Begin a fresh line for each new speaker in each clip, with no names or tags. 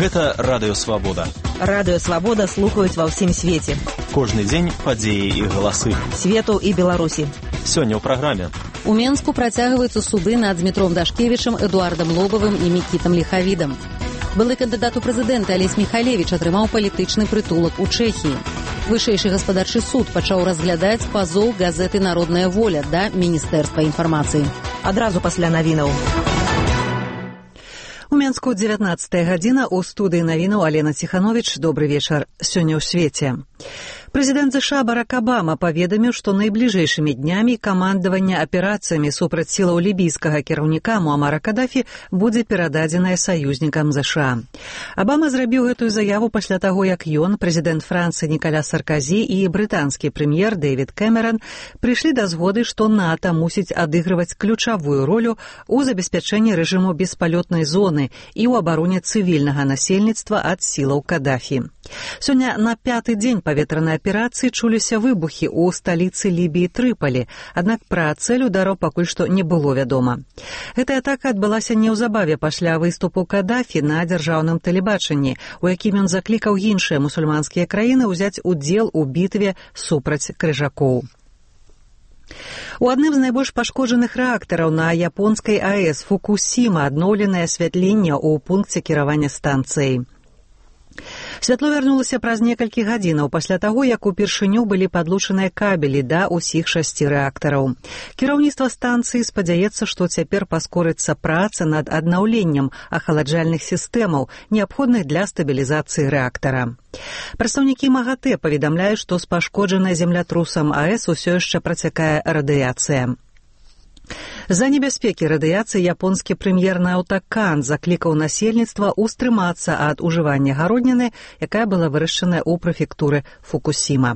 Гэта Радыё Свабода.
Радыё Свабода слухаюць ва ўсім свеце.
Кожны дзень падзеі і галасы.
Свету і Беларусі.
Сёння ў праграме.
У Менску працягваюцца суды над Дмітром Дашкевічам, Эдуардам Лобавым і Мікітам Ліхавідам. Былы кандыдат у прэзідэнты Алесь Міхалевіч атрымаў палітычны прытулак у Чэхіі. Вышэйшы гаспадарчы суд пачаў разглядаць пазоў газеты «Народная воля» да Міністэрства інфармацыі.
Адразу пасля навінаў. У Менску 19 гадзіна, у студыі навінаў Алена Ціхановіч. Добры вечар. Сёння ў свеце. Прэзідэнт США Барак Абама паведаміў, што найбліжэйшымі днямі камандаванне аперацыямі супраць сілаў лібійскага кіраўніка Муамара Кадафі будзе перададзенае саюзнікам США. Абама зрабіў гэтую заяву пасля таго, як ён, прэзідэнт Францыі Нікаля Сарказі і брытанскі прэм'ер Дэвід Кэмеран прыйшлі да згоды, што НАТО мусіць адыгрываць ключавую ролю ў забеспячэнні рэжыму беспалётнай зоны і ў абароне цывільнага насельніцтва ад сілаў Кадафі. Сёння на 5-й дзень паветранай аперацыі чуліся выбухі ў сталіцы Лібіі Трыпалі, аднак пра цэль удараў пакуль што не было вядома. Гэтая атака адбылася неўзабаве пасля выступу Кадафі на дзяржаўным тэлебачанні, у якім ён заклікаў іншыя мусульманскія краіны ўзяць удзел у бітве супраць крыжакоў. У адным з найбольш пашкоджаных рэактараў на японскай АЭС Фукусіма адноўленае асвятленне ў пункце кіравання станцыяй. Святло вярнулася праз некалькі гадзінаў пасля таго, як упершыню былі падлучаныя кабелі да ўсіх 6 рэактараў. Кіраўніцтва станцыі спадзяецца, што цяпер паскорыцца праца над аднаўленнем ахаладжальных сістэмаў, неабходных для стабілізацыі рэактара. Прадстаўнікі МАГАТЭ паведамляюць, што з пашкоджанай землятрусам АЭС усё яшчэ працякае радыяцыя. За небяспекі радыяцыі японскі прэм'ер Наото Кан заклікаў насельніцтва ўстрымацца ад ужывання гародніны, якая была вырашчаная ў прэфектуры Фукусіма.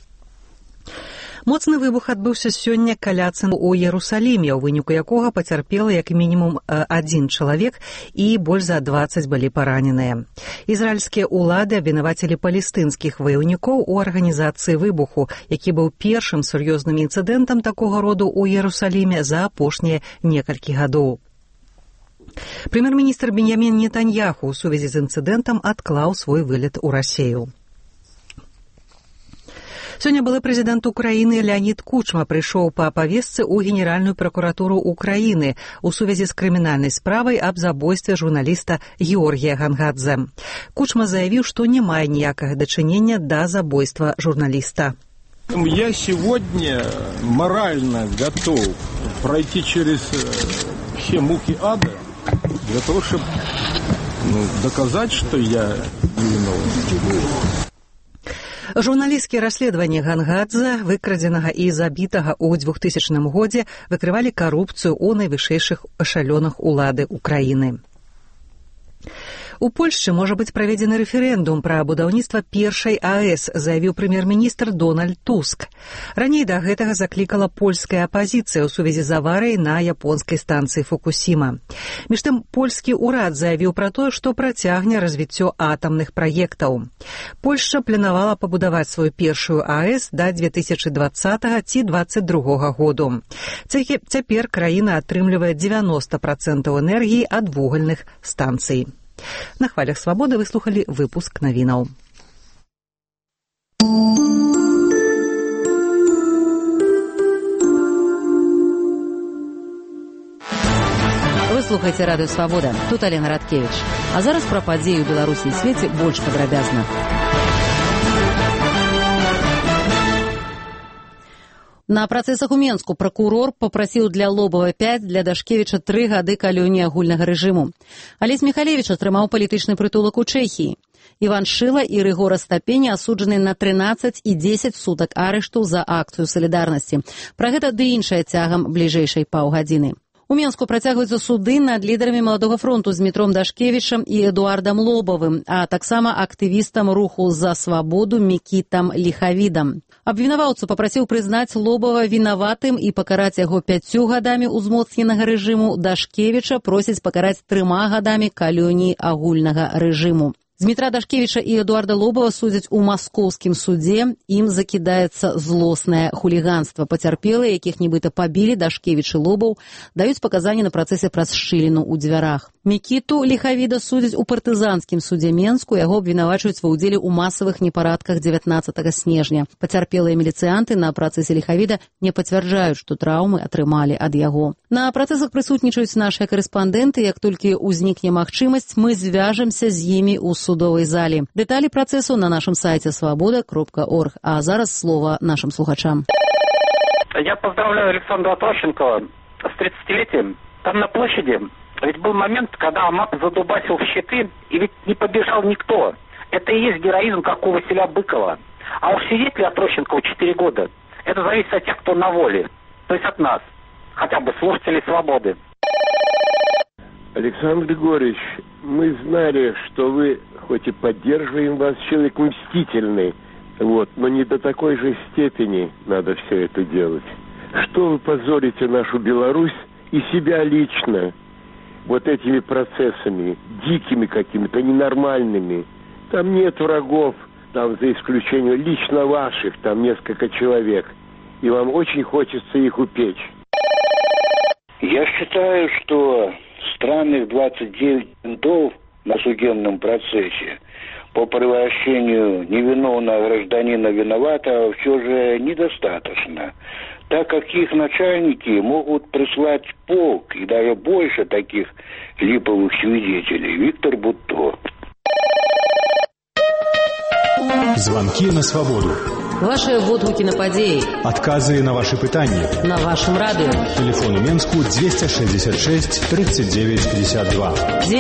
Моцны выбух адбыўся сёння каля цэнтру ў Іерусаліме, у выніку якога пацярпела як мінімум 1 чалавек і больш за 20 былі параненыя. Ізраільскія ўлады абвінавацілі палестынскіх ваяўнікоў у арганізацыі выбуху, які быў першым сур'ёзным інцыдэнтам такога роду ў Іерусаліме за апошнія некалькі гадоў. Прэм'ер-міністр Беньямін Нетаньяху ў сувязі з інцыдэнтам адклаў свой вылет у Расею. Сёння былы прэзідэнт Украіны Леонід Кучма прыйшоў па павестцы ў Генеральную пракуратуру Украіны у сувязі з крымінальнай справай аб забойстве журналіста Георгія Гангадзе. Кучма заявіў, што не мае ніякага дачынення да забойства журналіста.
Я сегодня морально готов пройти через все муки ада для того, чтобы доказать, что я невиновен.
Журналісцкія расследаванні Гангадзе, выкрадзенага і забітага ў 2000 годзе, выкрывалі карупцыю ў найвышэйшых эшалёнах улады Украіны. У Польшчы можа быць праведзены рэферэндум пра будаўніцтва першай АЭС, заявіў прэм'ер-міністр Дональд Туск. Раней да гэтага заклікала польская апазіцыя ў сувязі з аварыяй на японскай станцыі Фукусіма. Між тым, польскі ўрад заявіў пра тое, што працягне развіццё атамных праектаў. Польшча планавала пабудаваць сваю першую АЭС да 2020 ці 2022 году. Цяпер краіна атрымлівае 90% энергіі ад вугальных станцый. На хвалях Свабоды вы слухалі выпуск навінаў. Вы слухаеце Радыё Свабода. Тут Алена Радкевіч. А зараз пра падзеі ў Беларусі і свеце больш падрабязна. На працэсах у Менску пракурор папрасіў для Лобава 5, для Дашкевіча 3 гады калоніі агульнага рэжыму. Алесь Міхалевіч атрымаў палітычны прытулак у Чэхіі. Іван Шыла і Рыгор Астапені асуджаны на 13 і 10 сутак арышту за акцыю салідарнасці. Пра гэта ды іншае цягам бліжэйшай паўгадзіны. У Менску працягваюцца суды над лідарамі Маладога фронту з Дмітром Дашкевічам і Эдуардам Лобавым, а таксама актывістам руху «За свабоду» Мікітам Ліхавідам. Абвінаваўца папрасіў прызнаць Лобава вінаватым і пакараць яго 5 гадамі ўзмоцненага рэжыму. Дашкевіча просяць пакараць 3 гадамі калоніі агульнага рэжыму.
Дмітра Дашкевіча і Эдуарда Лобава судзяць у маскоўскім судзе. Ім закідаецца злоснае хуліганства. Пацярпелыя, якіх нібыта пабілі Дашкевіч і Лобаў, даюць паказанні на працэсе праз шчыліну ў дзвярах. Мікіту Ліхавіда судзяць у партызанскім судзе Менску. Яго абвінавачваюць ва ўдзеле ў масавых непарадках 19 снежня. Пацярпелыя міліцыянты на працэсе Ліхавіда не пацвярджаюць, што траўмы атрымалі ад яго. На працэсах прысутнічаюць нашыя карэспандэнты. Як толькі ўзнікне магчымасць, мы звяжемся з імі ў судовой зале. Деталі працэсу на нашым сайце svoboda.org. А зараз слово нашим слухачам.
Я поздравляю Александра Трощенкова с 30-летием. Там на площади ведь был момент, когда Амап задубасил в щиты, и ведь не побежал никто. Это и есть героизм, как у Василя Быкова. А уж сидеть ли от Трощенкова 4 года, это зависит от тех, кто на воле. То есть от нас, хотя бы слушателей «Свободы».
Александр Григорьевич, мы знали, что вы, хоть и поддерживаем вас, человек мстительный, но не до такой же степени надо все это делать. Что вы позорите нашу Беларусь и себя лично вот этими процессами, дикими какими-то, ненормальными? Там нет врагов, там за исключением лично ваших, там несколько человек, и вам очень хочется их упечь.
Я считаю, что странных 29 ментов на судебном процессе по превращению невиновного гражданина виноватого все же недостаточно, так как их начальники могут прислать полк и даже больше таких липовых свидетелей. Виктор Бутто.
Звонки на свободу.
Ваши водгуки на падеи.
Отказы на ваши пытания.
На вашем радио.
Телефон у Менску 266 39 52.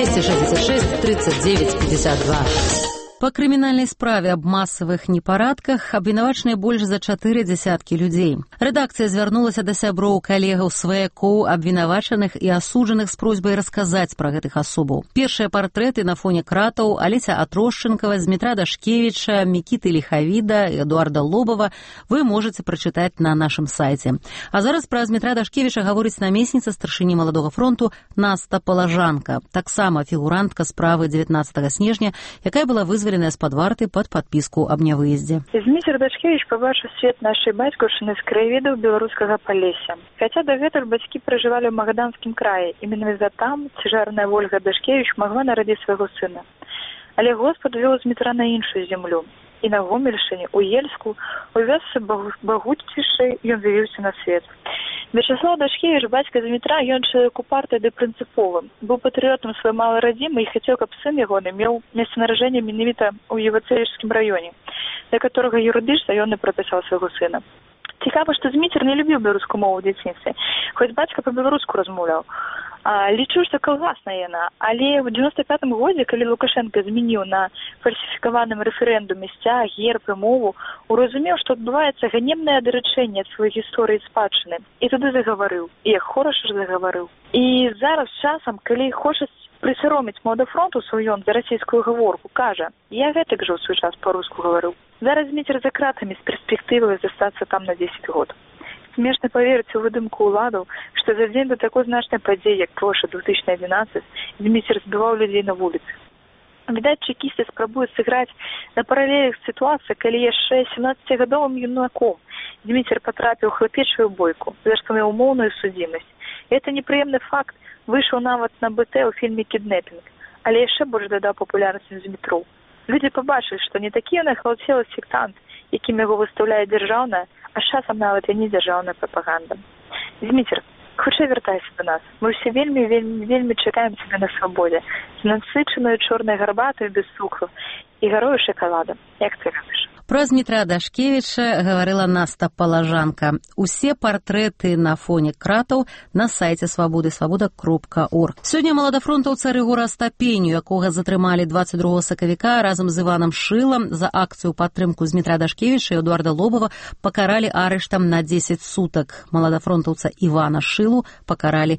266 39 52. Па крымінальнай справе аб масавых непарадках абвінавачаныя больш за 4 дзясяткі людзей. Рэдакцыя звярнулася да сяброў, калегаў, сваякоў, абвінавачаных і асуджаных з просьбай расказаць пра гэтых асобаў. Першыя партрэты на фоне кратаў Алеся Атрощенкова, Дмітра Дашкевіча, Мікіты Ліхавіда, Эдуарда Лобава вы можаце прачытаць на нашым сайце. А зараз пра Дмітра Дашкевіча гаворыць намесніца старшыні Маладога фронту Наста Палажанка, таксама фігурантка справы 19 снежня, якая была вызвалена з-пад варты пад падпіску аб нявыездзе.
Дмітр Дашкевіч пабачыў свет нашай бацькаўшчыны з краявідаў беларускага Палесся. Хаця дагэтуль бацькі пражывалі ў Магаданскім краі, і менавіта там цяжарная Вольга Дашкевіч магла нарадзіць свайго сына. Але Господ вёў Дмітра на іншую зямлю. І на Гомельшчыне, у Ельску, у вёсцы Багуцішчы ён з'явіўся на свет. Вячаслав Дашкевіч, бацька Дмітра, ён чалавек упарты ды прынцыповы. Быў патрыётам сваёй малай радзімы і хацеў, каб сын ягоны меў месца нараджэння менавіта ў Євацевічскім раёне, да которага юрыдычна ён і прапісаў свайго сына. Цікава, што Дмітр не любіў беларускую мову ў дзяцінстве, хоць бацька па-беларуску размаўляў. Лічу, што калгасная яна, але ў 95-м годзе, калі Лукашенко змяніў на фальсіфікаваным рэферэндуме сцяг, герб і мову, уразумеў, што адбываецца ганебнае адрачэнне ад сваёй гісторыі спадчыны. І тады загаварыў, і як хораша ж загаварыў. І зараз часам, калі хочуць прысароміць Маладафронту сваём за расійскую гаворку, кажа: «Я гэтак жа ў свой час па-руску гаварыў». Зараз Дмітр за кратамі з перспектывай застацца там на 10 год. Смешна поверыць у выдумку ўладаў, што за дзень да такой значнай падзеі, як плошча 2011, Дмітр збіваў людзей на вуліцы. Відаць, чекісты спрабуюць сыграць на паралелях сітуацыі, калі яшчэ 17-гадовым юнаком Дмітр патрапіў у хлапечую бойку, за што меў умоўную судзімасць. Гэта непрыемны факт выйшаў нават на БТ ў фільме «Кіднепінг», але яшчэ больш дадаў папулярнасць Дмітру. Людзі пабачылі, што не такі ён ахвалцелы сектант, якім яго выстаўляе дзяржаўная, а з часам нават і не дзяржаўная прапаганда. Дмітр, хутчэй вяртайся да нас. Мы ўсе вельмі чакаем цябе на свабодзе, з насычанаю чорнай гарбатаю без цукру і гарою шакалада, як ты любіш.
Пра Дмітра Дашкевіча гаварыла Наста Палажанка. Усе партрэты на фоне кратаў на сайце свабоды svoboda.org. Сёння маладафронтаўца Рыгора Астапеню, якога затрымалі 22 сакавіка разам з Іванам Шылам за акцыю падтрымку Дмітра Дашкевіча і Эдуарда Лобава, пакаралі арыштам на 10 сутак. Маладафронтаўца Івана Шылу пакаралі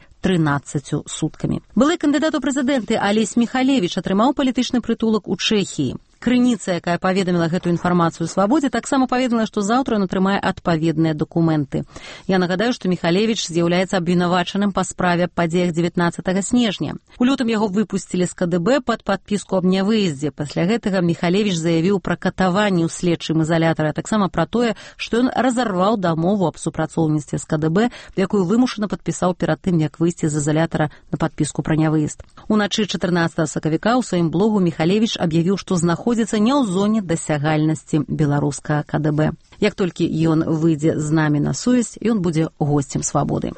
13 суткамі. Былы кандыдат у прэзідэнты Алесь Міхалевіч атрымаў палітычны прытулак у Чэхіі. Крыніца, якая паведаміла гэтую інфармацыю «Свабодзе», таксама паведаміла, што заўтра ён атрымае адпаведныя дакументы. Я нагадаю, што Михалевич з'яўляецца абвінавачаным па справе аб падзеях 19 снежня. У лютым яго выпусцілі з КДБ пад падпіску аб нявыездзе. Пасля гэтага Михалевич заявіў пра катаванні ў следчым ізалятары, а таксама пра тое, што ён разарваў дамову аб супрацоўніцтве з КДБ, якую вымушана падпісаў перад тым, як выйсці з ізалятара на падпіску пра нявыезд. Уначы 14 сакавіка ў сваім блогу Михалевич аб'явіў, што знаходзіцца не ў зоне дасягальнасці беларускага КДБ. Як толькі ён выйдзе з намі на сувязь, ён будзе госцем «Свабоды».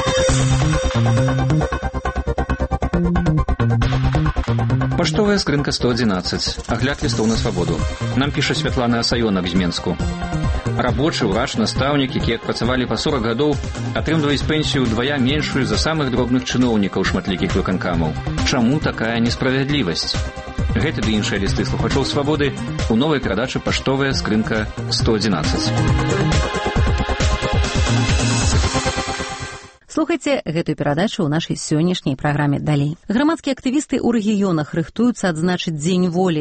Паштовая скрынка 111. Агляд лістоў на свабоду. Нам піша Святлана Асаёнак з Менску. Рабочы, ўрач, настаўнік, якія працавалі па 40 гадоў, атрымліваюць пенсію ўдвая меншую за самых дробных чыноўнікаў шматлікіх выканкамаў. Чаму такая несправядлівасць? Гэты ды іншыя лісты слухачоў «Свабоды» у новай перадачы «Паштовая скрынка 111».
Слухайце гэтую перадачу ў нашай сённяшняй праграме далей. Грамадскія актывісты ў рэгіёнах рыхтуюцца адзначыць Дзень волі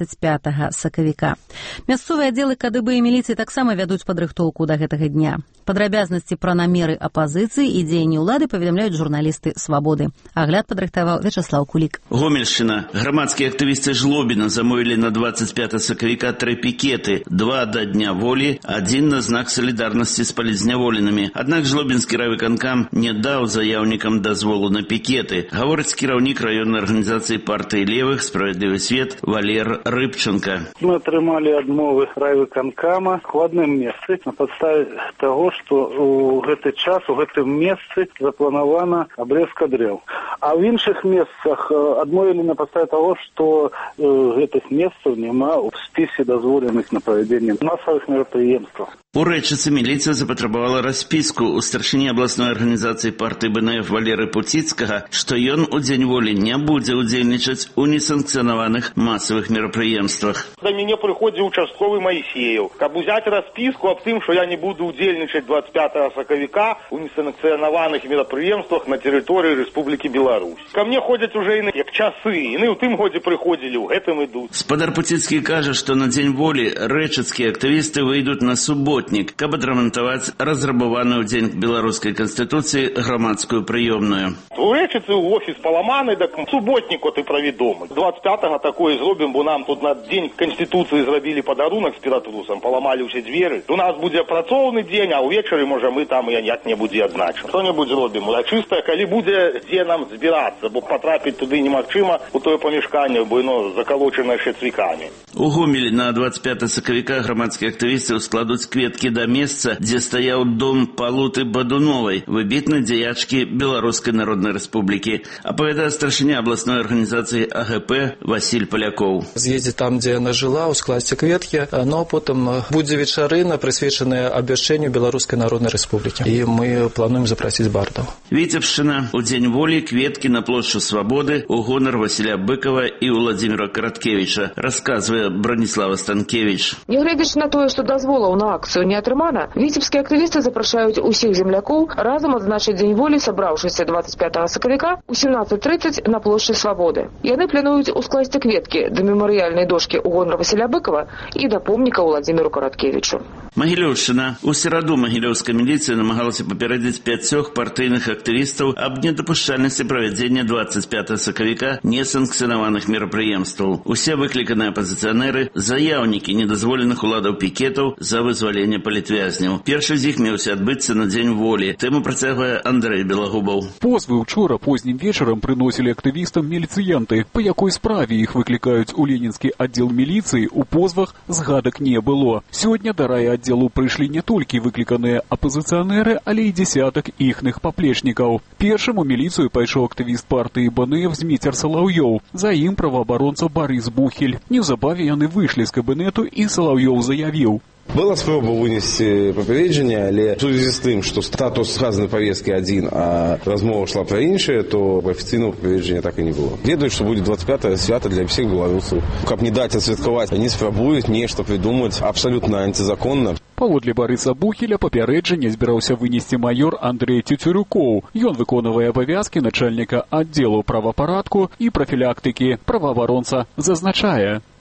25 сакавіка. Мясцовыя аддзелы КДБ і міліцыі таксама вядуць падрыхтоўку да гэтага дня. Падрабязнасці пра намеры апазіцыі і дзеянні ўлады паведамляюць журналісты «Свабоды». Агляд падрыхтаваў Вячаслаў Кулік.
Гомельшчына. Грамадскія актывісты Жлобіна замовілі на 25 сакавіка 3 пікеты. 2 да Дня волі, 1 на знак салідарнасці з палізняволенымі. Аднак Жлобінскі райвыканкам не даў заяўнікам дазволу на пікеты, гаворыць кіраўнік раённай арганізацыі партыі левых «Справядлівы свет» Валер Рыбченко.
Мы атрымалі адмовы райвыканкама в адным месцы на падставе таго, што у гэты час у гэтым месцы запланавана абрэзка дрэў. А ў іншых месцах адмовілі на падставе таго, што гэтых месцаў няма ў спісе дазволеных на правядзенне масавых мерапрыемстваў.
У Рэчыцы міліцыя запатрабавала распіску ў старшыні абласной арганізацыі партыі БНФ Валеры Пуціцкага, што ён у Дзень волі не будзе ўдзельнічаць у несанкцыянаваных масавых мерапрыемствах.
Да мяне прыходзіў участковы Маісеев, каб узяць распіску аб тым, што я не буду ўдзельнічаць 25 сакавіка у несанкцыянаваных мерапрыемствах на тэрыторыі Рэспублікі Беларусь. Ка мне ходзяць уже іны як часы, іны ў тым годзе прыходзілі, ў гэтым ідуць.
Спадар Пуціцкі кажа, што на Дзень волі рэчыцкія актывісты выйдуць на суботнік, каб адрамантаваць разрабаваную ў дзень беларускай канстытуцыі грамадскую прыёмную.
У Рэчыцы ў офіс паламаны, так суботнік от і правідомы. 25-го такое зробім, бо нам тут на дзень канстытуцыі зрабілі падарунак з піратрусам, паламалі ўсе дзверы. У нас будзе працоўны дзень, а ўвечары, можа, мы там як-небудзь адзначым. Што-небудзь зробім. Урачыста, калі будзе дзе нам збірацца, бо патрапіць туды немагчыма у тое памяшканне, бо яно закалочана яшчэ цвікамі.
У Гомелі на 25 сакавіка грамадскія актывісты складуць кветкі да месца, дзе стаяў дом Палуты Бадуновай, выбітнай дзеячкі Беларускай Народнай Рэспублікі, апавядае старшыня абласной арганізацыі АГП Васіль Палякоў.
З'едзе там, дзе яна жыла, ускласці кветкі, но потым будзе вечарына, прысвечаная абвяшчэнню Беларускай Народнай Рэспублікі. І мы плануем запрасіць бардаў.
Віцебшчына. У Дзень волі кветкі на плошчу Свабоды у гонар Васіля Быкова і Владзіміра Караткевіча, расказвае Браніслава Станкевіч.
Нягледзячы на тое, што дазволаў на акцыю не атрымана, віцебскія актывісты запрашаюць усіх землякоў разам адзначыць Дзень волі, сабраўшыся 25 сакавіка у 17:30 на плошчы Свабоды. Яны плануюць ускласці кветкі да мемарыяльнай дошкі ў гонар Васіля Быкова і да помніка Владзіміру Караткевічу.
Магілёўшчына. У сераду магілёўская міліцыя намагалася папередзіць 5 партыйных актывістаў аб недапушчальнасці правядзення 25 сакавіка несанкцыянаваных мерапрыемстваў. Усе выкліканыя апазіцыянеры – заяўнікі недазволеных уладаў пікетаў за вызваленне палітвязняў. Першы з іх меўся адбыцца на Дзень волі. Тэму працягвае Андрэй Белагубаў.
Позвы ўчора познім вечарам прыносілі актывістам міліцыянты. Па якой справе іх выклікаюць у ленінскі аддзел міліцыі, у позвах згадак не было. Сёння да райаддзелу прыйшлі не толькі выкліканыя апазіцыянеры, але і дзесятак іхных паплечнікаў. Першым у міліцыю пайшоў актывіст партыі БНФ Зміцер Салаўёў. За ім праваабаронца Барыс Бухель. Неўзабаве яны выйшлі з кабінету, і Салаўёў заявіў:
Была спроба вынесці папярэджанне, але в сувязі з тым, што статус сказанай павесткі адзін, а размова шла пра іншае, то афіцыйнага папярэджання так і не было. Ведаюць, што будзе 25-е свята для ўсіх беларусаў. Каб не даць адсвяткаваць, они спрабуюць нешта придумаць абсалютна антизаконна.
Паводле Барыса Бухеля папярэджанне збіраўся вынесці майор Андрэй Цюцюрюкоў. Ён выконвае абавязкі начальніка аддзелу правапарадку і прафілактыкі. Праваабаронца зазначае: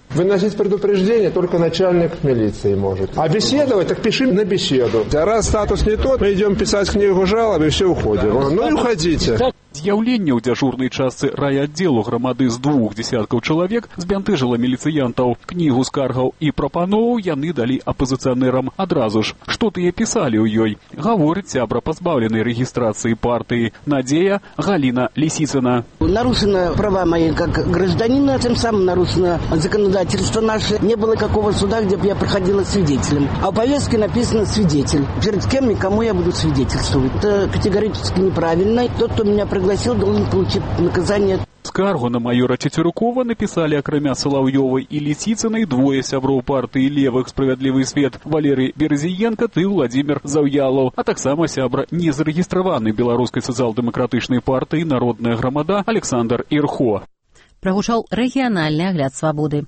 Выносить предупреждение только начальник милиции может. А беседовать, так пиши на беседу. А раз статус не тот, мы идем писать книгу жалоб и все уходим. Ну и уходите.
З'яўленне ў дзяжурнай частцы райаддзелу грамады з 2 десяткаў чалавек збянтэжыла міліцыянтаў. Кнігу скаргаў і прапановаў яны далі апазіцыянерам адразу ж. Што тыя пісалі ў ёй? Гаворыць сябра пазбаўленай рэгістрацыі партыі Надзея Галина Лисицына.
Нарушены права мои как гражданина, тем самым нарушено законодательство наше. Не было какого суда, где бы я проходила свидетелем. А в повестке написано «свидетель». Перед кем и кому я буду свидетельствовать. Это категорически неправильно. Тот, кто меня пригласил, должен получить наказание.
Скаргу на майора Цецюрукова написали акрамя Соловьёвой и Лисицыной двое сяброў партыі левых «Справядлівы свет» Валерый Березіенко и Владимир Завьялов, а таксама сябра незарэгістраваны беларускай сацыял-дэмакратычнай партыі «Народная грамада» Александр Ирхо.
Прагучаў рэгіянальны агляд «Свабоды».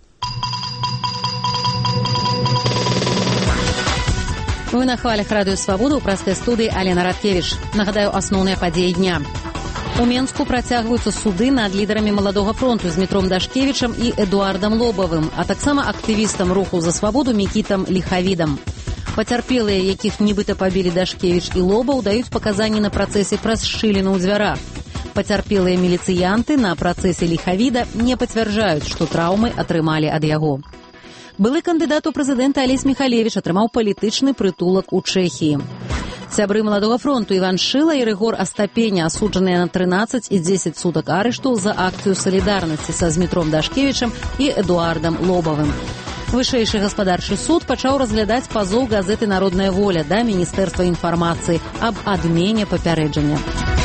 Вы на хвалях радыё «Свабода» ў прастай студыі Алена Радкевіч. Нагадаю, асноўныя падзеі дня. У Менску працягваюцца суды над лідарамі маладога фронту з Дмітром Дашкевічам і Эдуардам Лобавым, а таксама актывістам руху за свабоду Мікітам Ліхавідам. Пацярпелыя, якіх нібыта пабілі Дашкевіч і Лобаў, даюць паказанні на працэсе праз шчыліну ў дзвярах. Пацярпелыя міліцыянты на працэсе Ліхавіда не пацвярджаюць, што траўмы атрымалі ад яго. Былы кандыдат у прэзідэнта Алесь Міхалевіч атрымаў палітычны прытулак у Чэхіі. Сябры маладога фронту Іван Шыла і Рыгор Астапеня асуджаныя на 13 і 10 сутак арышту за акцыю салідарнасці са Дмітром Дашкевічам і Эдуардам Лобавым. Вышэйшы гаспадарчы суд пачаў разглядаць пазоў газеты «Народная воля» да Міністэрства інфармацыі аб адмене папярэджання.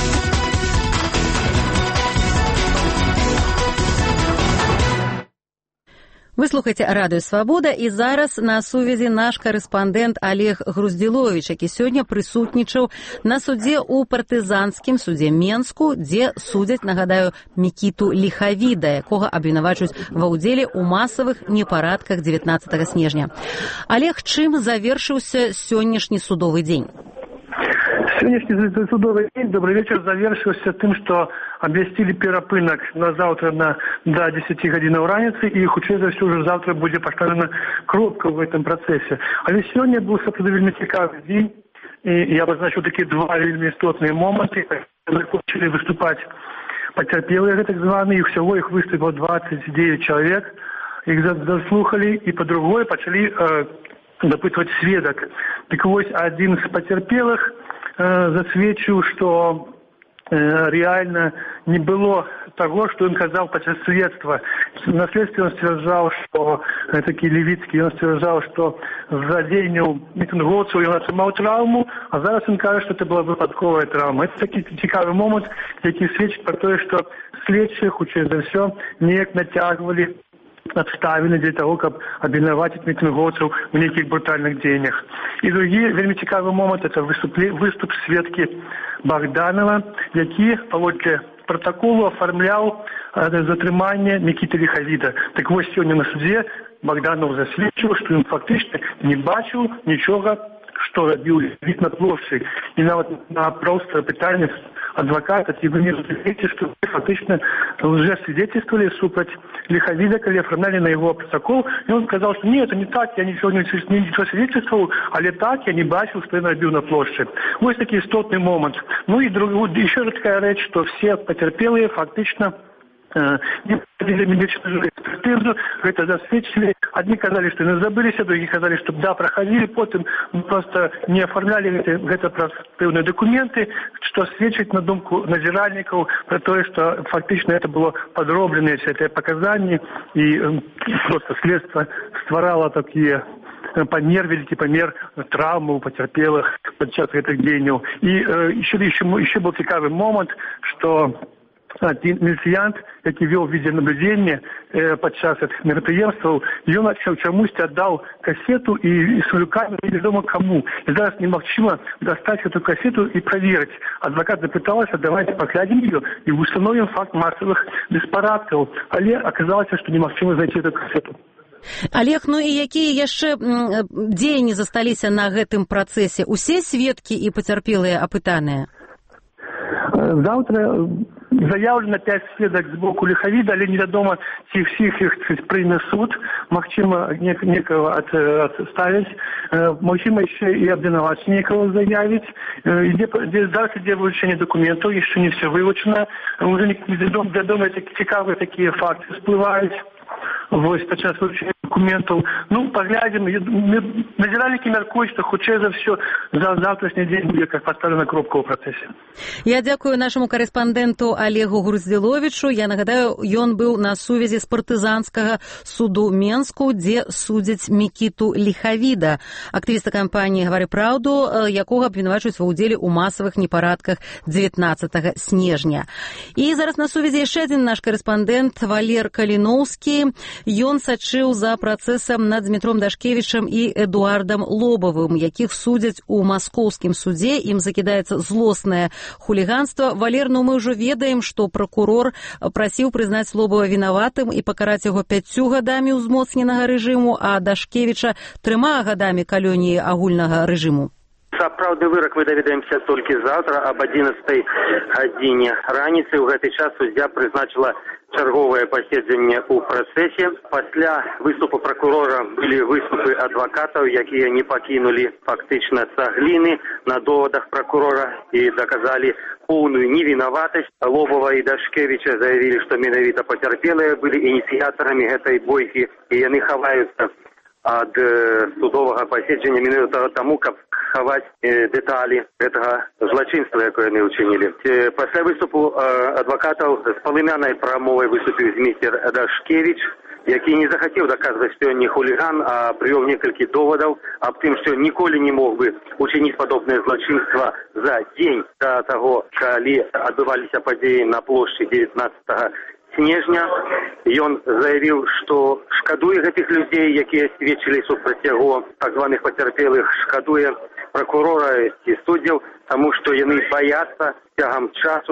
Вы слухаеце радыё «Свабода» і зараз на сувязі наш карэспандэнт Олег Груздзіловіч, які сёння прысутнічаў на судзе ў партызанскім судзе Менску, дзе судзяць, нагадаю, Мікіту Ліхавіда, якога абвінавачваюць ва ўдзеле ў масавых непарадках 19 снежня. Олег, чым завершыўся сённяшні судовы дзень?
Сегодняшний судовый день, добрый вечер, завершился тем, что обвестили перапынок на завтра до 10 годин раницы, и хутчэй за все уже завтра будет поставлена кропка в этом процессе. Але сегодня был вельми цікавый день, и я обозначил такие два вельми істотные моменты, когда начали выступать потерпелые, так званые, и всего их выступило 29 человек, их заслухали, и по-другому почали допытывать сведок. Так вот, один из потерпелых засведчыў, што реально не было того, что он казал под следствие. На следствии он стверджал, что такие Левицкий, он стверджал, что за дзеяннем мітынгоўцаў он атрымаў травму, а зараз он кажа, что это была выпадковая травма. Это такі цікавы момент, які сведчыць про то, что следчыя, хутчэй за все, неяк натягивали обставины для того, как обвинуватить митинговцев в неких брутальных деяниях. И другие вельми цікавый момент – это выступ сведки Богданова, які паводле протоколу оформлял затрымание Микиты Лихавида. Так вот, сегодня на суде Богданов засведчил, что он фактически не бачил ничего, что робил Лихавид на площади. И на простое питание адвоката, и вы не разумеете, что вы фактично уже свидетельствовали супрать Лихавида, когда оформляли на его протокол, и он сказал, что нет, это не так, я ничего не свидетельствовал, але так, я не бачил, что я робил на площади. Вот такой истотный момент. Ну и еще раз такая речь, что все потерпелые фактично не провели медичную экспертизу, это засведчили. Одни казали, что не забылись, другие казали, что да, проходили, потом просто не оформляли это певные документы, что сведчит на думку надзиральников про то, что фактично это было подробленное все это показания, и просто следствие створало такие помер, великий помер травмы у потерпелых подчас этих деяний. И еще был цікавый момент, что один міліцыянт, які вёў відеонаблюдение падчас этих мерапрыемстваў, ён чамусьці аддаў кассету и свою камеру невядома кому. И зараз немагчыма достать эту кассету и проверить. Адвокат запыталася, давайте поглядим ее и установим факт массовых беспарадкаў. Але оказалось, что немагчыма знайти эту кассету.
Олег, ну і якія яшчэ дзеянні засталіся на гэтым працэсе? Усе сведкі і пацярпелыя апытаныя?
Завтра Заявлено 5 сведак з боку Лихавіда, але невядома, ці всіх іх прийме суд. Магчыма, некого отставить. Магчыма, еще и обвинувачить некого заявить. Зараз ідзе вывучэнне документов, еще не все вывучено. Уже вядома, цікавыя такие факты всплывают. Вось падчас вывучэння документаў. Ну, паглядзім. Назіральнікі мяркуюць, што хутчэй за ўсё за заўтрашні дзень будзе как паставлена кропка ў працэсе.
Я дзякую нашаму карэспандэнту Олегу Груздзіловічу. Я нагадаю, ён быў на сувязі з партызанскага суду Менску, дзе судзяць Мікіту Лихавіда, актывіста кампаніі «Гавары праўду», якога абвінавачваюць ва ўдзеле ў масавых непарадках 19 снежня. І зараз на сувязі яшчэ адзін наш карэспандэнт Валер Каліноўскі. Ён сачыў за працэсам над Дмітром Дашкевічам і Эдуардам Лобавым, якіх судзяць у маскоўскім судзе. Ім закідаецца злоснае хуліганства. Валер, ну мы ўжо ведаем, што пракурор прасіў прызнаць Лобава вінаватым і пакараць яго 5 гадамі ўзмоцненага рэжыму, а Дашкевіча 3 гадамі калоніі агульнага рэжыму.
Сапраўдны вырак мы даведаемся толькі заўтра аб 11 гадзіне раніцы. У гэты час суддзя прызначыла чарговае паседжанне ў працэсе. Пасля выступу пракурора былі выступы адвакатаў, якія не пакінулі фактычна цагліны на довадах пракурора і даказалі поўную невінаватасць. Лобава і Дашкевіча заявілі, што менавіта пацярпелыя былі ініцыятарамі гэтай бойкі, і яны хаваюцца ад судовага паседжання менавіта таму, каб хаваць дэталі гэтага злачынства, якое яны ўчынілі. Пасля выступу адвакатаў з палымянай прамовай выступіў змістер Дашкевіч, які не захацеў даказваць, што ён не хуліган, а прывёў некалькі довадаў аб тым, што ніколі не мог бы учыніць падобнае злачынства за дзень да таго, калі адбываліся падзеі на плошчы 19 снежня. Ён заявіў, што шкадуе гэтых людзей, якія сведчылі супраць яго, так званых пацярпелых, шкадуе пракурора і суддзяў, таму што яны баяцца цягам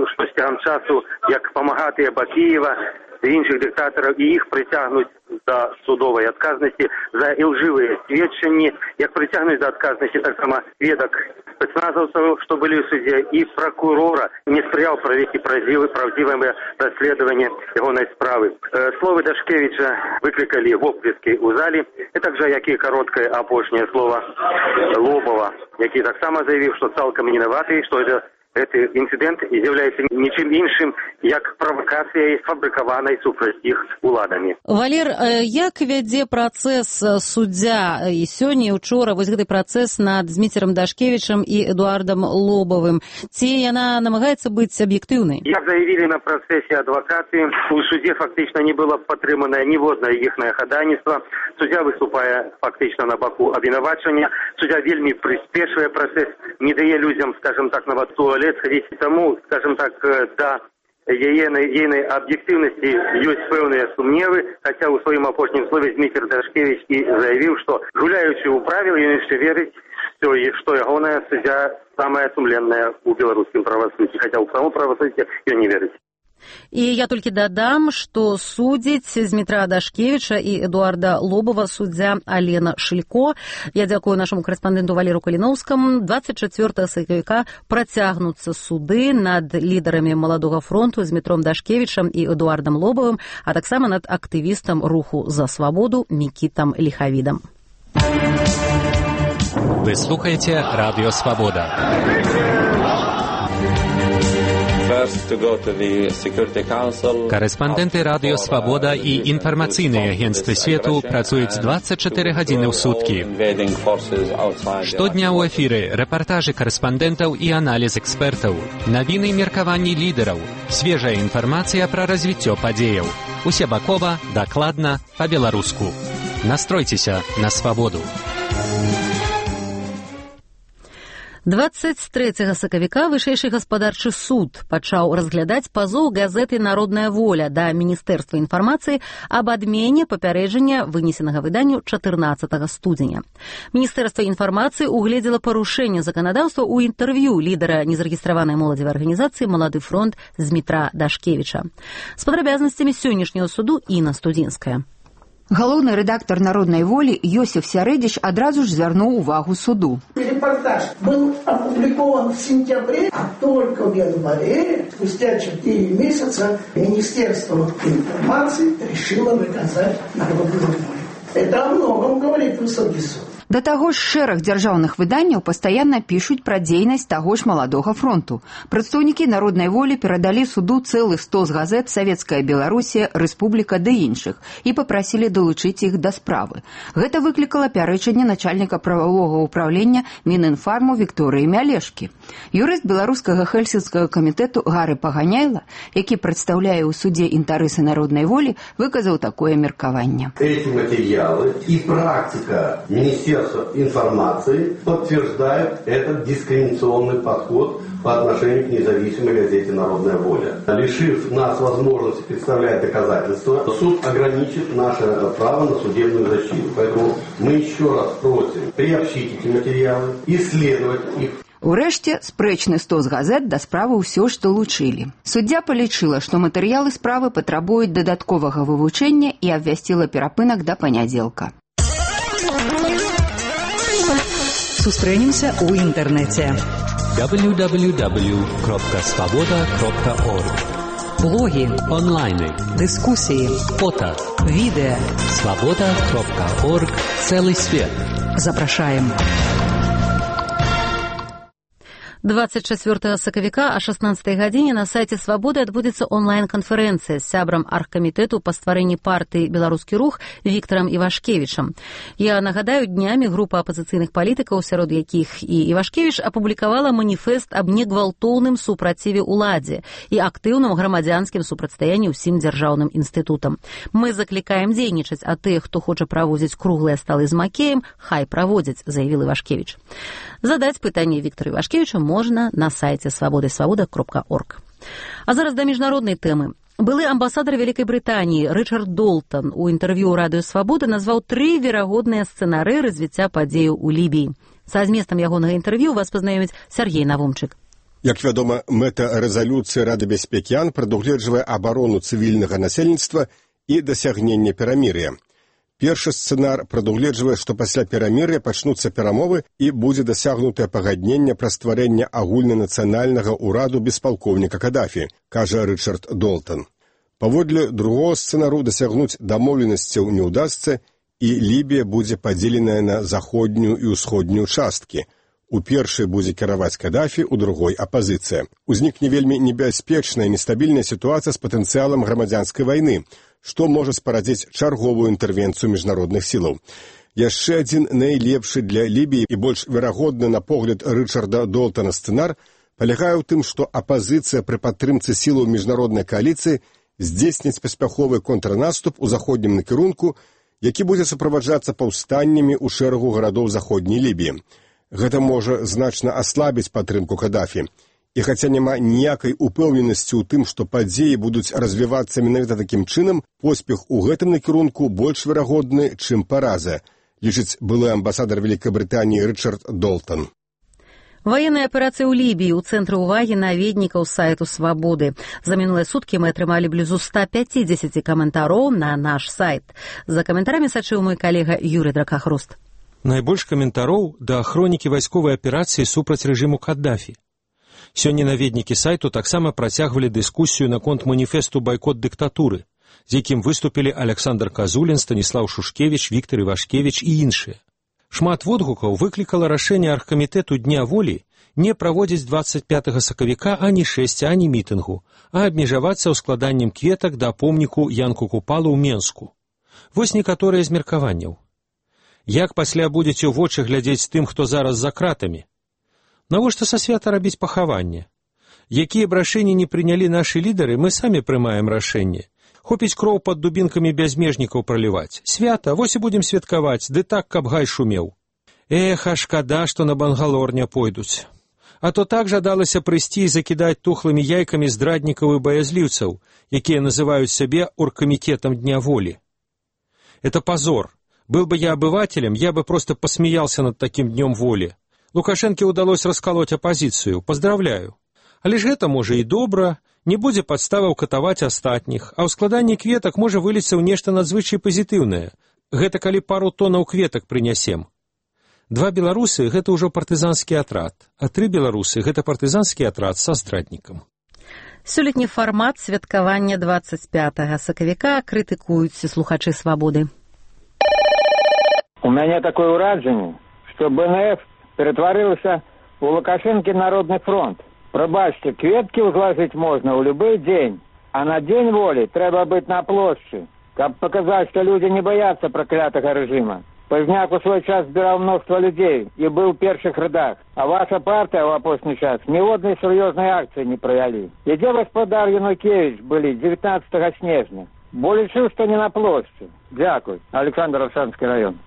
часу, як памагатыя Бакіева, іншых дыктатараў, і іх прыцягнуць да судовай адказнасці за ілжывыя сведчанні, як прыцягнуць да адказнасці таксама сведак спецназаўцаў, што былі ў судзе, і пракурора не спрыяў правесці правдзівае расследаванне ягонай справы. Словы Дашкевіча выклікалі воплескі ў залі, і также як і кароткае апошняе слова Лобава, які таксама заявіў, што цалкам не вінаваты, што гэты інцыдэнт з'яўляецца нічым іншым, як правакацыяй, сфабрыкаванай супраць іх уладамі.
Валер, як вядзе працэс суддзя і сёння, і ўчора, вось гэты працэс над Дмітром Дашкевічам і Эдуардам Лобавым? Ці яна намагаецца быць аб'ектыўнай?
Як заявілі на працэсе адвакаты, у судзе фактычна не было падтрыманае ніводнае іхнае хадайніцтва. Суддзя выступае фактычна на баку абвінавачання. Суддзя вельмі прыспешвае працэс, не дае людзям, скажем так, нават туалет сходить. Тому, скажем так, да ейной объективности есть певные сумневы, хотя у своем опошнем слове Дмитрий Дашкевич и заявил, что гуляючи у правил, он еще верит, что ягоная судья самая сумленная у белорусском правосудии, хотя у самого правосудия он не верит.
І я толькі дадам, што судзіць Дмітра Дашкевіча і Эдуарда Лобава суддзя Алена Шилько. Я дзякую нашаму карэспандэнту Валеру Каліноўскаму. 24 сакавіка працягнуцца суды над лідарамі Маладога фронту Дмітром Дашкевічам і Эдуардам Лобавым, а таксама над актывістам руху за свабоду Мікітам Лихавідам.
Вы слухаеце Радыё Свабода. Карэспандэнты Радыё Свабода і інфармацыйныя агенцтвы свету працуюць 24 гадзіны ў суткі. Штодня ў эфіры рэпартажы карэспандэнтаў і аналіз экспертаў, навіны і меркаванні лідараў, свежая інфармацыя пра развіццё падзеяў. Усебакова, дакладна, па-беларуску. Настройцеся на свабоду.
23 сакавіка вышэйшы гаспадарчы суд пачаў разглядаць пазоў газеты «Народная воля» да Міністэрства інфармацыі аб адмене папярэджання, вынесенага выданню 14 студзеня. Міністэрства інфармацыі угледзела парушэнне заканадаўства ў інтэрв'ю лідара незарэгістраванай моладзевай арганізацыі «Малады фронт» Дмітра Дашкевіча. З падрабязнасцямі сённяшняга суду Інна Студзінская.
Галоўны рэдактор «Народной воли» Йосиф Сярэдзіч адразу ж звярнуў увагу суду.
Репортаж был опубликован в сентябре, а только в январе, спустя 4 месяца, Министерство информации решило выказать «Народную волю». Это о многом говорит высокий суд.
Да таго ж шэраг дзяржаўных выданняў пастаянна пішуць пра дзейнасць таго ж маладога фронту. Прадстаўнікі «Народной волі» перадалі суду цэлых 100 з газет «Савецкая Беларусія», «Рэспубліка» ды іншых і папрасілі далучыць іх да справы. Гэта выклікала пярэчанне начальніка прававога ўпраўлення Мінінфарму Вікторыі Мялешкі. Юрыст беларускага хельсінскага камітэту Гары Паганяйла, які прадстаўляе ў суде інтарэсы «Народной воли», выказаў такое меркаванне.
Эти материалы и практика Министерства информации подтверждают этот дискриминационный подход по отношению к независимой газете «Народная воля». Лишив нас возможности представлять доказательства, суд ограничит наше право на судебную защиту. Поэтому мы еще раз просим приобщить эти материалы, исследовать их.
Урэшце, спрэчны 100 з газет да справы ўсё ж далучылі. Суддзя палічыла, што матэрыялы справы патрабуюць дадатковага вывучэння і абвясціла перапынак да панядзелка.
Сустрэнемся ў інтэрнэце.
www.svoboda.org.
Блогі,
онлайны,
дыскусіі,
фото,
відэа.
svoboda.org. Цэлы свет.
Запрашаем.
24 сакавіка о 16 гадзіне на сайце «Свабоды» адбудзецца онлайн-канферэнцыя з сябрам аргкамітэту па стварэнні партыі «Беларускі рух» Віктарам Івашкевічам. Я нагадаю, днямі група апазіцыйных палітыкаў, сярод якіх і Івашкевіч, апублікавала маніфест аб негвалтоўным супраціве ўладзе і актыўным грамадзянскім супрацьстаянні ўсім дзяржаўным інстытутам. Мы заклікаем дзейнічаць, а тых, хто хоча праводзіць круглыя сталы з макеем, хай праводзяць, заявіў Івашкевіч. Задаць пытанне Віктару Івашкевічу можна на сайце svoboda.org. А зараз да міжнароднай тэмы. Былы амбасадар Вялікай Брытаніі Рычард Долтан у інтэрв'ю ў радыё «Свабода» назваў 3 верагодныя сцэнары развіцця падзеяў у Лібіі. Са зместам ягонага інтэрв'ю вас пазнаёміць Сяргей Навумчык.
Як вядома, мэта рэзалюцыі Рады бяспекі ООН прадугледжвае абарону цывільнага насельніцтва і дасягнення перамір'я. Першы сцэнар прадугледжвае, што пасля перамір'я пачнуцца перамовы і будзе дасягнутае пагадненне пра стварэнне агульнанацыянальнага ўраду без палкоўніка Кадафі, кажа Рычард Долтан. Паводле другого сцэнару дасягнуць дамоўленасцяў не ўдасца, і Лібія будзе падзеленая на заходнюю і ўсходнюю часткі. У першай будзе кіраваць Кадафі, у другой апазіцыя. Узнікне вельмі небяспечная, нестабільная сітуацыя з патэнцыялам грамадзянскай вайны, што можа спарадзіць чарговую інтэрвенцыю міжнародных сілаў. Яшчэ адзін найлепшы для Лібіі і больш верагодны на погляд Рычарда Долтана сцэнар палягае ў тым, што апазіцыя пры падтрымцы сілаў міжнароднай кааліцыі здзейсніць паспяховы контрнаступ у заходнім накірунку, які будзе суправаджацца паўстаннямі ў шэрагу гарадоў заходняй Лібіі. Гэта можа значна аслабіць падтрымку Кадафі. І хаця няма ніякай упэўненасці ў тым, што падзеі будуць развівацца менавіта такім чынам, поспех у гэтым накірунку больш верагодны, чым параза, лічыць былы амбасадар Вялікай Брытаніі Рычард Долтан.
Военная аперацыя ў Лібіі ў цэнтры ўвагі наведнікаў сайту «Свабоды». За мінулыя суткі мы атрымалі блізу 150 каментароў на наш сайт. За каментарамі сачыў мой калега Юрый Дракахруст.
Найбольш каментароў да хронікі вайсковай аперацыі супраць рэжыму Каддафі. Сёння наведнікі сайту таксама працягвалі дыскусію наконт маніфесту «Байкот дыктатуры», з якім выступілі Александр Казулін, Станіслаў Шушкевіч, Віктар Івашкевіч і іншыя. Шмат водгукаў выклікала рашэнне аргкамітэту Дня волі не праводзіць 25 сакавіка ані шэсця, ані мітынгу, а абмежавацца ўскладаннем кветак да помніку Янку Купалу ў Менску. Вось некаторыя з меркаванняў. Як пасля будзеце ў вочы глядзець тым, хто зараз за кратамі? Навошта са свята рабіць пахаванне? Якія б рашэнні не прынялі нашы лідары, мы самі прымаем рашэнне. Хопіць кроў пад дубінкамі бязмежнікаў праліваць. Свята, вось і будзем святкаваць, ды так, каб гай шумеў. Эх, а шкада, што на Бангалор не пойдуць. А то так жадалася прыйсці і закідаць тухлымі яйкамі здраднікаў і баязліўцаў, якія называюць сябе оргкомитетом Дня воли. Это позор. Был бы я обывателем, я бы просто посмеялся над таким Днем воли. Лукашенке удалось расколоть оппозицию. Поздравляю. Але ж гэта, можа, і добра, Не будзе падставаў катаваць астатніх, а ў складанні кветак можа выліцца ў нешта надзвычай пазітыўнае. Гэта калі пару тонаў кветак прынясем. 2 беларусы – гэта ўжо партызанскі атрад, а 3 беларусы – гэта партызанскі атрад са стратнікам.
Сёлетні фармат святкавання 25 сакавіка крытыкуюць слухачы «Свабоды».
У мяне такое ўражанне, што БНФ ператварылася ў Лукашэнкі народны фронт. Прабачце, кветкі ўзлажыць можна ў любы дзень, а на дзень волі трэба быць на плошчы, каб паказаць, што людзі не баяцца праклятага рэжыма. Пазняк у свой час збіраў мноства людзей і быў у першых радах, а ваша партыя ў апошні час ніводнай сур'ёзнай акцыі не правялі. І дзе гаспадар Янукевіч былі 19 снежня? Бо лічыў, што не на плошчы. Дзякуй. Александр Равшанскі раён.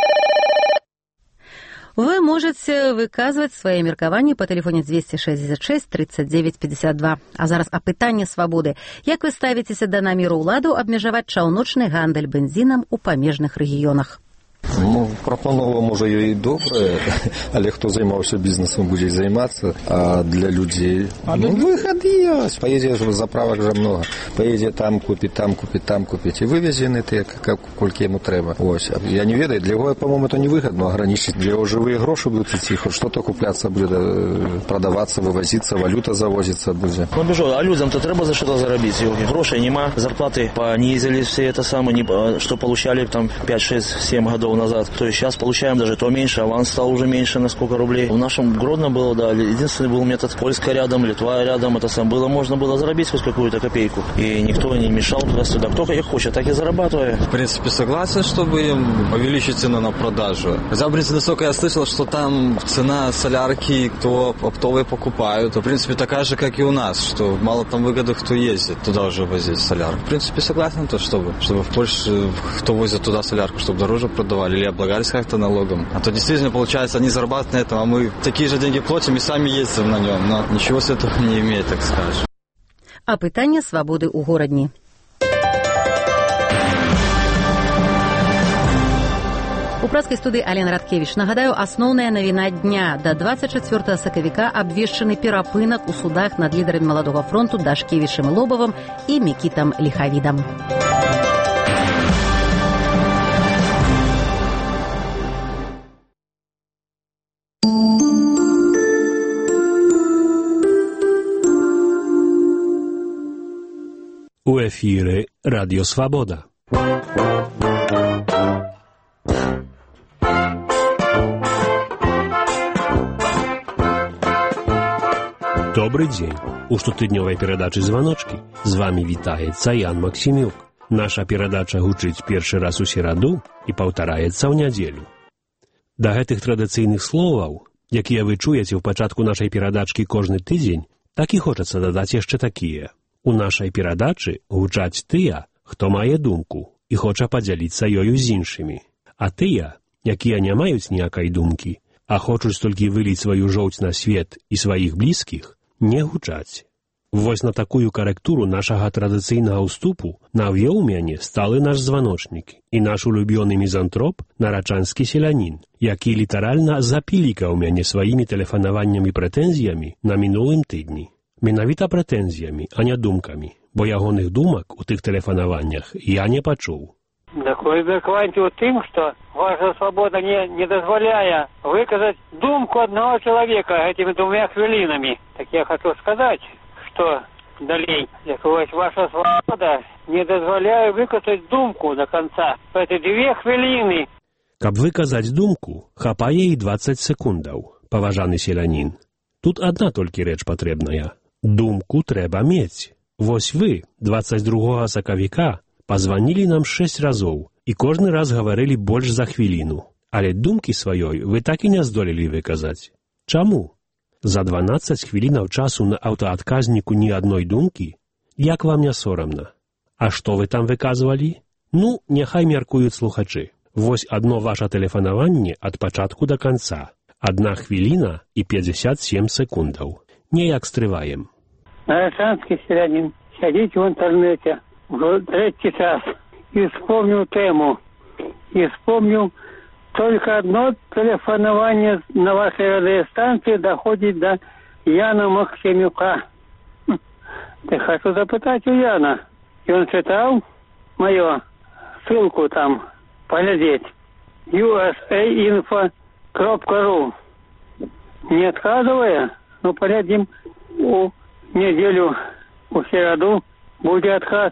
Вы можете выказваць свае меркаванні па тэлефоне 266 39 52. А зараз апытанне «Свабоды». Як вы ставіцеся да намеру ўладу абмежаваць чаўночны гандаль бензінам у памежных рэгіёнах?
Ну, прапанова, можа, і добрая, але хто займаўся бізнесам, будзе займацца, а для людзей... Ну, выхад ёсць. Поедзе ж, заправак жа много. Поедзе там купіць, і вывезены тыя, колькі яму трэба. Ось. Я не ведаю, для яго, по-моему, это не выгодно ограничить. Для яго жывыя грошы будуць ісці, хоць што-то купляцца будзе, прадавацца, вывозіцца, валюта завозіцца будзе.
Ну, бежу, а людям-то трэба за что-то заробить. Грошей нема, зарплаты понизили все это самое, что получали там 5, 6, 7 годов назад. То есть сейчас получаем даже то меньше, аванс стал уже меньше на сколько рублей. В нашем Гродно было, да, единственный был метод Польская рядом, Литва рядом, это сам было, можно было заработать хоть какую-то копейку. И никто не мешал туда-сюда. Кто как хочет, так и зарабатывает.
В принципе, согласен, чтобы им увеличить цену на продажу. Хотя, в принципе, насколько я слышал, что там цена солярки, кто оптовые покупают, в принципе, такая же, как и у нас, что мало там выгоды, кто ездит туда уже возить солярку. В принципе, согласен, то, чтобы в Польше, кто возит туда солярку, чтобы дороже продавали или облагались как-то налогом. А то действительно, получается, они зарабатывают на этом, а мы такие же деньги платим и сами ездим на нем. Но ничего с этого не имеет, так скажем.
А пытанне «Свабоды» ў горадні. У праскай студыі Алена Радкевіч. Нагадаю, асноўная навіна дня. Да 24 сакавіка абвешчаны перапынак у судах над лідарамі Маладога фронту Дашкевічам і Лобавым і Мікітам Ліхавідам.
У эфіры Радіо Свабода. Добрый дзень. У штотыднёвай перадачы «Званочкі» з вами вітаецца Ян Максімюк. Наша перадача гучыць першы раз у сераду і паўтараецца ў нядзелю. Да гэтых традыцыйных словаў, якія вы чуеце ў пачатку нашай перадачкі кожны тыдзень, так і хочацца дадаць яшчэ такія. У нашай перадачы гучаць тыя, хто мае думку і хоча падзяліцца ёю з іншымі. А тыя, якія не маюць ніякай думкі, а хочуць толькі выліць сваю жоўць на свет і сваіх блізкіх, не гучаць. Вось на такую карэктуру нашага традыцыйнага ўступу навёў мяне сталы наш званочнік і наш улюбёны мізантроп нарачанскі селянін, які літаральна запілікаў мяне сваімі тэлефанаваннямі прэтэнзіямі на мінулым тыдні. Менавіта прэтэнзіямі, а не думкамі, бо ягоных думак у тых тэлефанаваннях я не пачуў.
Так вы докладите у тым, что ваша свобода не дозволяя выказать думку одного человека этими 2 хвилинами. Так я хочу сказать, что далей, ваша свобода не дозволяя выказать думку до конца. Эти 2 хвилины.
Каб выказаць думку, хапае і 20 секундаў, паважаны селянін. Тут адна толькі рэч патрэбная. Думку трэба мець. Вось вы, 22 сакавіка, пазванілі нам 6 разоў і кожны раз гаварылі больш за хвіліну. Але думкі сваёй вы так і не здолелі выказаць. Чаму? За 12 хвілінаў часу на аўтаадказніку ні адной думкі? Як вам не сорамна? А што вы там выказвалі? Ну, няхай мяркуюць слухачы. Вось адно ваша тэлефанаванне ад пачатку да канца. 1 хвіліна і 57 секундаў. Неяк стрываем.
Нарачанскі селянин сядзіць в интернете уже 3-й час и вспомнил тему. И вспомнил только одно телефонование на вашей радиостанции доходит до Яна Максимюка. Ты хочу запытать у Яна. И он читал мою ссылку там, поглядеть. usainfo.ru. Не отказывая, но поглядим у неделю, у середу, будет отказ.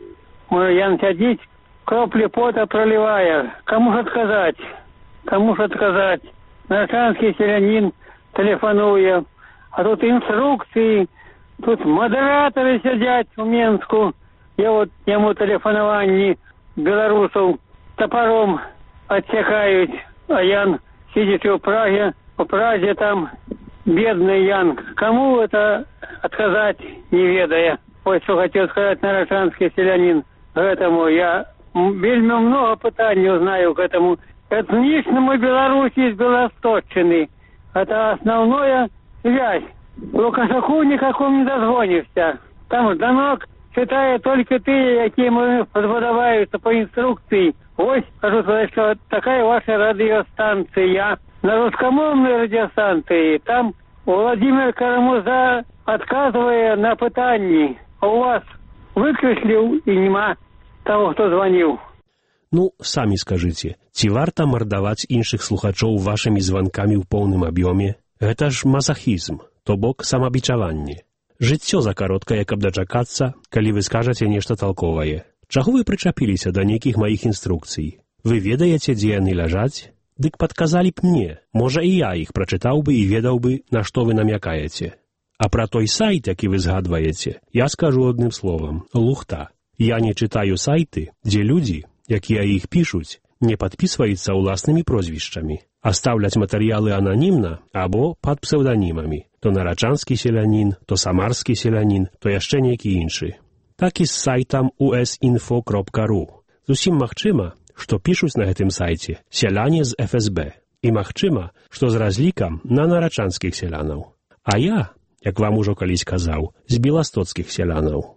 Мой Ян сидеть, капли пота проливая. Кому же отказать? Кому же отказать? Нарочанский селянин телефонуя. А тут инструкции, тут модераторы сидят в Минску. Я вот ему телефоновании белорусов топором отсекают. А Ян сидит в Праге. В Праге там бедный Ян. Кому это отказать, не ведая? Ой, что хотел сказать нарочанский селянин. К этому я вельми много пытаний узнаю к этому. Этничному Беларуси из Белосточины. Это основная связь. Лукашаку никакому не дозвонишься. Там жданок читает только ты, какие подводоваются по инструкции. Ось, скажу сказать, что такая ваша радиостанция. На русскомовной радиостанции там Владимир Карамуза, отказывая на пытании, а у вас выключил и нема того, хто звонил.
Ну, самі скажыце, ці варта мардаваць іншых слухачоў вашымі званкамі ў поўным аб'ёме? Гэта ж мазахізм, то бок самабічаванне. Жыццё закароткае, каб дачакацца, калі вы скажаце нешта талковае. Чаго вы прычапіліся да нейкіх маіх інструкцый? Вы ведаеце, дзе яны ляжаць? Дык падказалі б мне, можа і я іх прачытаў бы і ведаў бы, на што вы намякаеце. А пра той сайт, які вы згадваеце, я скажу адным словам – лухта. Я не чытаю сайты, дзе людзі, якія іх пішуць, не падпісваюцца ўласнымі прозвішчамі, а стаўляць матэрыялы ананімна або пад псеўданімамі. То нарачанскі селянін, то самарскі селянін, то яшчэ нейкі іншы. Так і з сайтам usinfo.ru. Зусім магчыма, што пішуць на гэтым сайце сяляне з ФСБ. І магчыма, што з разлікам на нарачанскіх селянаў. А я, як вам ужо калісь казаў, з беластоцкіх селянаў.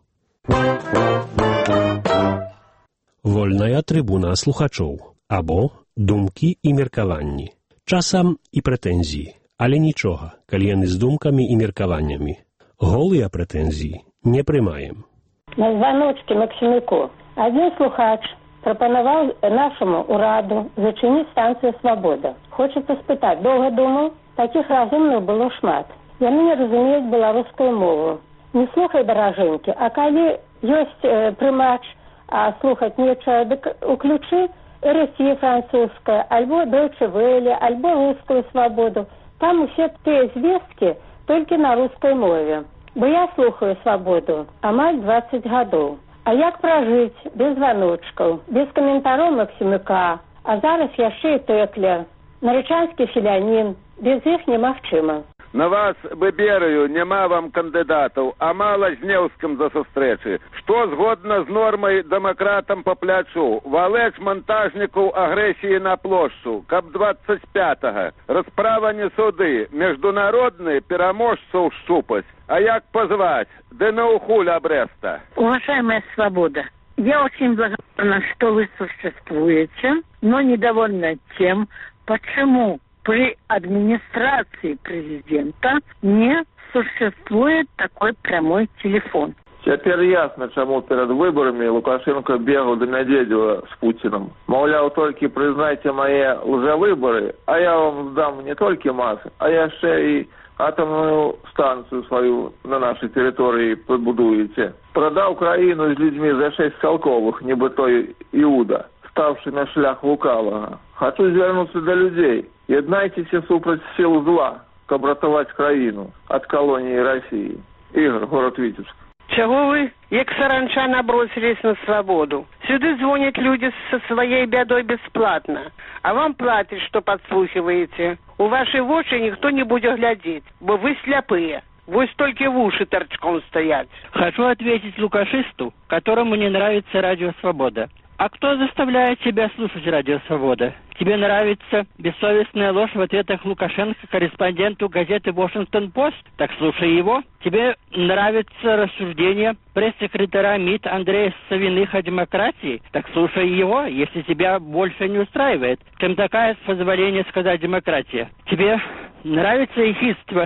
Вольная трыбуна слухачоў. Або думкі і меркаванні. Часам і прэтэнзіі. Але нічога, калі яны з думкамі і меркаваннямі. Голыя прэтэнзіі не прымаем.
На званочке Максимюку один слухач прапанаваў нашаму ўраду зачыніць станцыю «Свабода». Хочацца спытаць, доўга думаў? Такіх разумных было шмат. Яны не разумеюць беларускую мову. Не слухай, даражэнькі, а калі ёсць прымач, а слухаць нечага, дык уключы РСИ французская, альбо Deutsche Welle, альбо русскую «Свободу». Там усе тыя звесткі толькі на рускай мове. Бо я слухаю «Свободу» амаль 20 гадоў. А як пражыць без званочкаў, без каментароў Максимюка, а зараз яшчэ і Тэкля, нарычанскі селянін, без іх немагчыма.
На вас, Быберыю, няма вам кандыдатаў, а мала з Неўскім за сустрэчы. Што згодна з нормай дэмакратам па плячу? Валэч монтажнікаў агрэсіі на плошчу, каб 25-га. Расправа не суды, международны пераможцаў шчупаць. А як позвать? Да на ухуль Бреста.
Уважаемая «Свобода», я очень благодарна, что вы существуете, но недовольна тем, почему при администрации президента не существует такой прямой телефон.
Цяпер ясна, чаму перад выбарамі Лукашенко бегаў да Мядзедзева з Пуціным. Маўляў, толькі прызнайце мае лжавыбары, а я вам здам не толькі МАЗ, а яшчэ і атомную станцию свою на нашей территории побудуете. Продал краіну з людьми за 6 цалковых, нібы той Іуда, ставший на шлях лукавага. Хочу звярнуцца до людей. Яднайтеся супраць сил зла, каб ратаваць краіну от колонии России. Игорь, город Витебск.
Чего вы, як саранча, набросились на «Свободу»? Сюда звонят люди со своей бедой бесплатно, а вам платят, что подслухиваете. У вашей воши никто не будет глядеть, бо вы сляпые. Вы столько в уши торчком стоять.
Хочу ответить лукашисту, которому не нравится радио «Свобода». А кто заставляет тебя слушать радио «Свобода»? Тебе нравится бессовестная ложь в ответах Лукашенко корреспонденту газеты «Вашингтон-Пост»? Так слушай его. Тебе нравится рассуждение пресс-секретаря МИД Андрея Савиных о демократии? Так слушай его, если тебя больше не устраивает, чем такая, с позволения сказать, демократия. Тебе нравится ехидство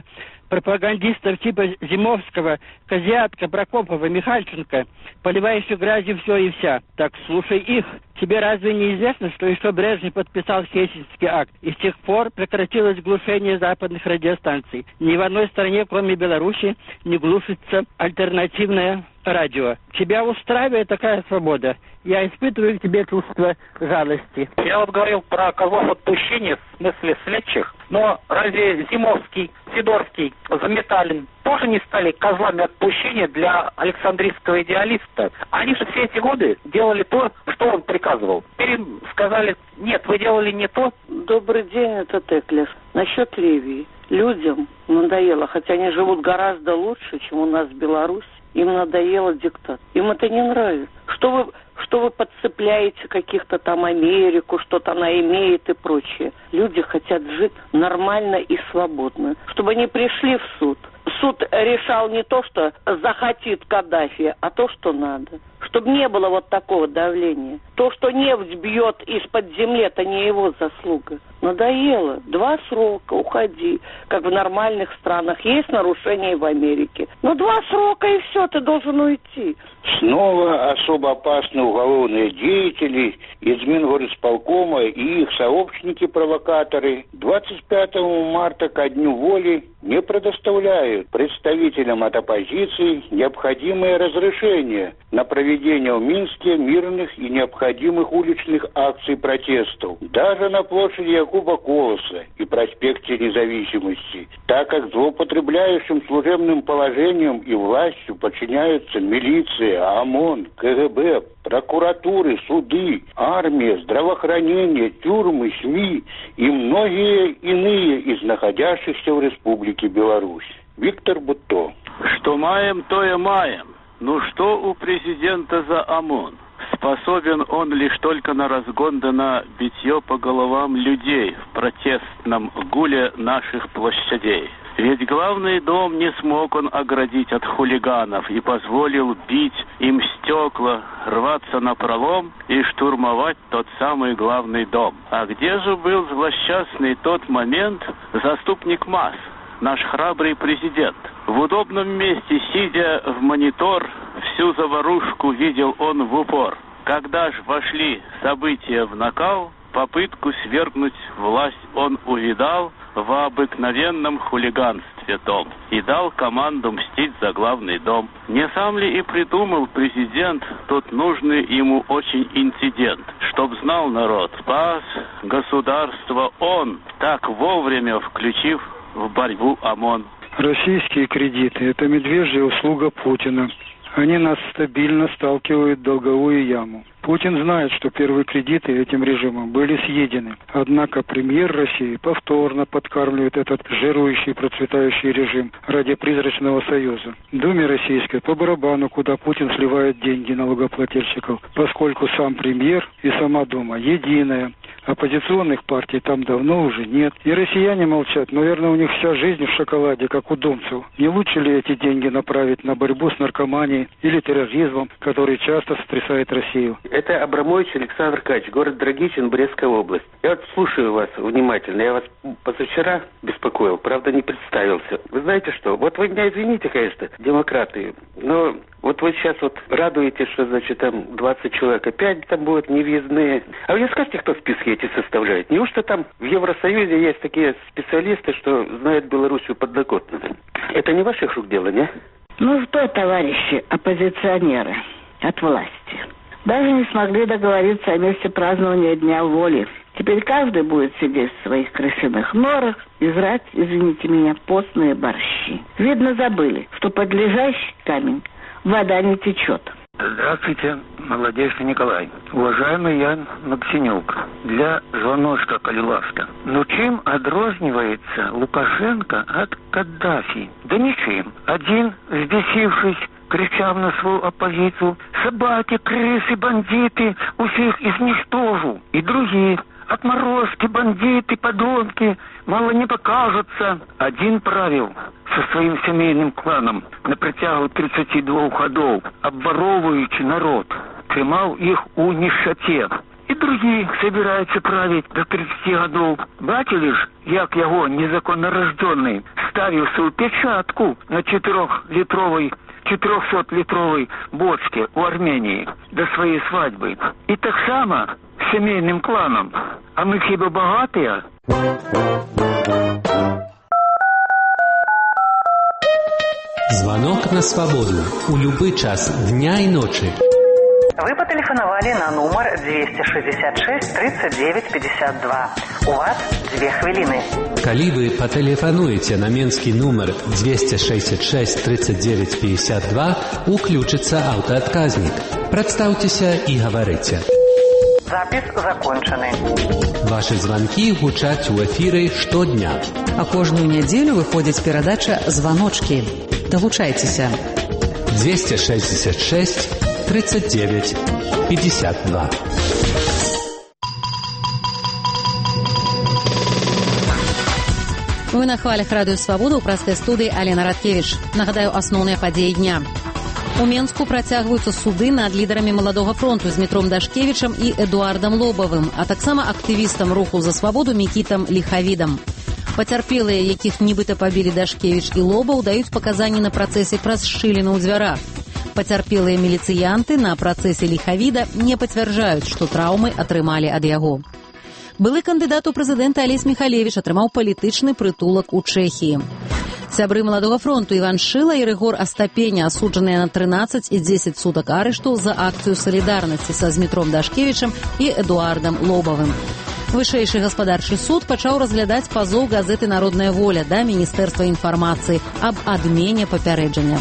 пропагандистов типа Зимовского, Козиатка, Прокопова, Михальченко, поливающих грязью все и вся. Так слушай их. Тебе разве не известно, что еще Брежнев подписал Хельсинский акт, и с тех пор прекратилось глушение западных радиостанций? Ни в одной стране, кроме Беларуси, не глушится альтернативное радио. Тебя устраивает такая свобода? Я испытываю к тебе чувство жалости.
Я вот говорил про козлов отпущения, в смысле следчих, но разве Зимовский, Сидорский, Заметалин тоже не стали козлами отпущения для Александрийского идеалиста? Они же все эти годы делали то, что он приказывал. Теперь им сказали: нет, вы делали не то.
Добрый день, это Теклер. Насчет Ливии. Людям надоело, хотя они живут гораздо лучше, чем у нас в Беларуси. Им надоело диктат. Им это не нравится. Что вы подцепляете каких-то там Америку, что-то она имеет и прочее. Люди хотят жить нормально и свободно. Чтобы они пришли в суд. Суд решал не то, что захотит Каддафи, а то, что надо. Чтобы не было вот такого давления. То, что нефть бьет из-под земли, это не его заслуга. Надоело. 2 срока, уходи. Как в нормальных странах. Есть нарушения и в Америке. Но 2 срока и все, ты должен уйти.
Снова особо опасные уголовные деятели из Мингорисполкома и их сообщники-провокаторы 25 марта ко Дню воли не предоставляют представителям от оппозиции необходимое разрешение на проведение в Минске мирных и необходимых уличных акций протестов. Даже на площади Якуба Колоса и проспекте Независимости, так как злоупотребляющим служебным положением и властью подчиняются милиция, ОМОН, КГБ, прокуратуры, суды, армия, здравоохранение, тюрьмы, СМИ и многие иные из находящихся в Республике Беларусь. Виктор Бутто.
Что маем, то и маем. Ну что у президента за ОМОН? Способен он лишь только на разгон да на битье по головам людей в протестном гуле наших площадей. Ведь главный дом не смог он оградить от хулиганов и позволил бить им стекла, рваться напролом и штурмовать тот самый главный дом. А где же был злосчастный тот момент заступник МАС, наш храбрый президент? В удобном месте, сидя в монитор, всю заварушку видел он в упор. Когда ж вошли события в накал, попытку свергнуть власть он увидал в обыкновенном хулиганстве том и дал команду мстить за главный дом. Не сам ли и придумал президент тот нужный ему очень инцидент, чтоб знал народ, спас государство он, так вовремя включив в борьбу ОМОН.
Российские кредиты – это медвежья услуга Путина. Они нас стабильно сталкивают в долговую яму. Путин знает, что первые кредиты этим режимом были съедены. Однако премьер России повторно подкармливает этот жирующий процветающий режим ради призрачного союза. Думе российской по барабану, куда Путин сливает деньги налогоплательщиков, поскольку сам премьер и сама Дума единая. Оппозиционных партий там давно уже нет. И россияне молчат. Наверное, у них вся жизнь в шоколаде, как у думцев. Не лучше ли эти деньги направить на борьбу с наркоманией или терроризмом, который часто сотрясает Россию?
Это Абрамович Александр Аркадьевич, город Драгичин, Брестская область. Я вот слушаю вас внимательно. Я вас позавчера беспокоил, правда, не представился. Вы знаете что? Вот вы меня извините, конечно, демократы, но вот вы сейчас вот радуетесь, что, значит, там 20 человек опять там будут невъездные. А вы не скажете, кто списки эти составляет? Неужто там в Евросоюзе есть такие специалисты, что знают Белоруссию подноготно? Это не ваших рук дело, не?
Ну что, товарищи оппозиционеры от власти, даже не смогли договориться о месте празднования Дня воли. Теперь каждый будет сидеть в своих крысиных норах и жрать, извините меня, постные борщи. Видно, забыли, что под лежащий камень вода не течет.
Здравствуйте, молодежный Николай. Уважаемый Ян Максимюк, для звоночка Калилавска. Ну чем отрознивается Лукашенко от Каддафи? Да ничем. Один, взбесившись, кричал на свою оппозицию: собаки, крысы, бандиты, всех изничтожу. И другие: отморозки, бандиты, подонки, мало не покажутся. Один правил со своим семейным кланом на протягу 32 годов, обворовываючи народ, тримал их у нищоте. І другі собираються править до 30 годов. Бачили ж, як його незаконно рожденный ставил свою печатку на 400-литровой бочке в Армении до своей свадьбы. И так само с семейным кланом. А мы хиба богатые?
Звонок на свободу. У любой час дня и ночи.
Вы потелефоновали на номер 266 39 52. У вас 2 хвилины.
Калі вы патэлефануеце на менскі нумар 266 39 52, уключыцца аўтаадказнік. Прадстаўцеся і гаварыце.
Запись закончены.
Ваши звонки гучаць у эфіры штодня.
А кожную нядзелю выходзіць перадача «Званочкі». Далучайцеся.
266 39 52.
Вы на хвалях радыё «Свабода» ў праскай студыі Алена Радкевіч. Нагадаю, асноўныя падзеі дня. У Менску працягваюцца суды над лідарамі маладога фронту Змітром Дашкевічам і Эдуардам Лобавым, а таксама актывістам руху за свабоду Мікітам Ліхавідам. Пацярпелыя, якіх нібыта пабілі Дашкевіч і Лобаў, даюць паказанні на працэсе праз шчыліну ў дзвярах. Пацярпелыя міліцыянты на працэсе Ліхавіда не пацвярджаюць, што траўмы атрымалі ад яго. Былы кандыдат у прэзідэнта Алесь Міхалевіч атрымаў палітычны прытулак у Чэхіі. Сябры маладога фронту Іван Шыла і Рыгор Астапеня асуджаныя на 13 і 10 сутак арышту за акцыю салідарнасці са Змітром Дашкевічам і Эдуардам Лобавым. Вышэйшы гаспадарчы суд пачаў разглядаць пазоў газеты «Народная воля» да Міністэрства інфармацыі аб адмене папярэджання.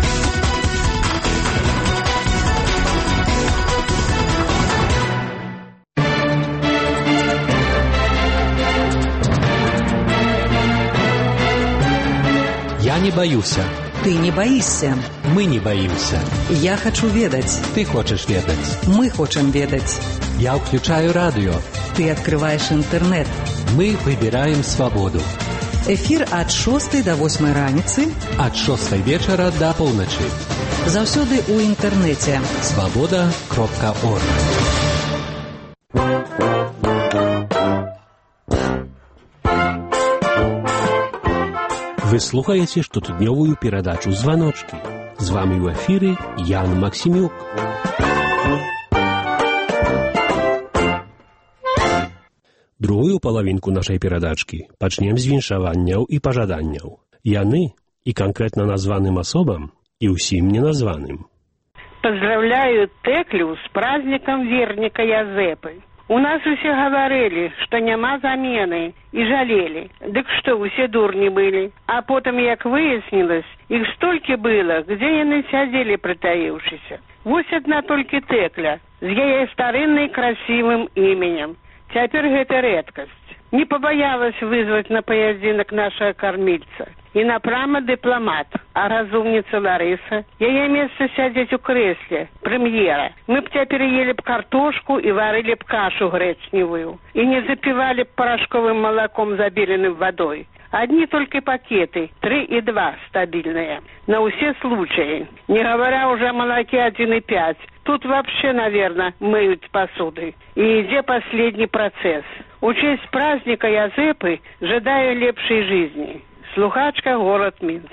Я не боюся.
Ты не боишься.
Мы не боимся.
Я хочу ведать.
Ты хочешь ведать.
Мы хотим ведать.
Я включаю радио.
Ты открываешь интернет.
Мы выбираем свободу.
Эфир от 6 до 8 раніцы.
От 6 вечера до полночи.
Заўсёды у интернете.
Svoboda.org.
Вы слухаеце штотыднёвую перадачу «Званочкі». З вами ў эфіры Ян Максімюк. Другую палавінку нашай перадачкі пачнем з віншаванняў і пажаданняў. Яны і канкрэтна названым асобам, і ўсім неназваным.
Поздравляю Теклю с праздником верника Язепы. У нас усе говорили, что няма замены, и жалели. Дык что, усе дурни были. А потом, як выяснилось, их столько было, где яны сядели притаившися. Вось одна только Текля, с яей старинным красивым именем. Теперь это редкость. Не побоялась вызвать на поединок нашего кормильца. И напрямо дипломат, а разумница Лариса. Яе место сядеть у кресле, премьера. Мы б теперь ели б картошку и варили б кашу гречневую. И не запивали б порошковым молоком, забеленным водой. Одни только пакеты, 3 и 2 стабильные. На все случаи. Не говоря уже о молоке 1,5. Тут вообще, наверное, мыют посуды. И где последний процесс. У честь праздника Язепы жадаю лепшей жизни. Слухачка, город Минск.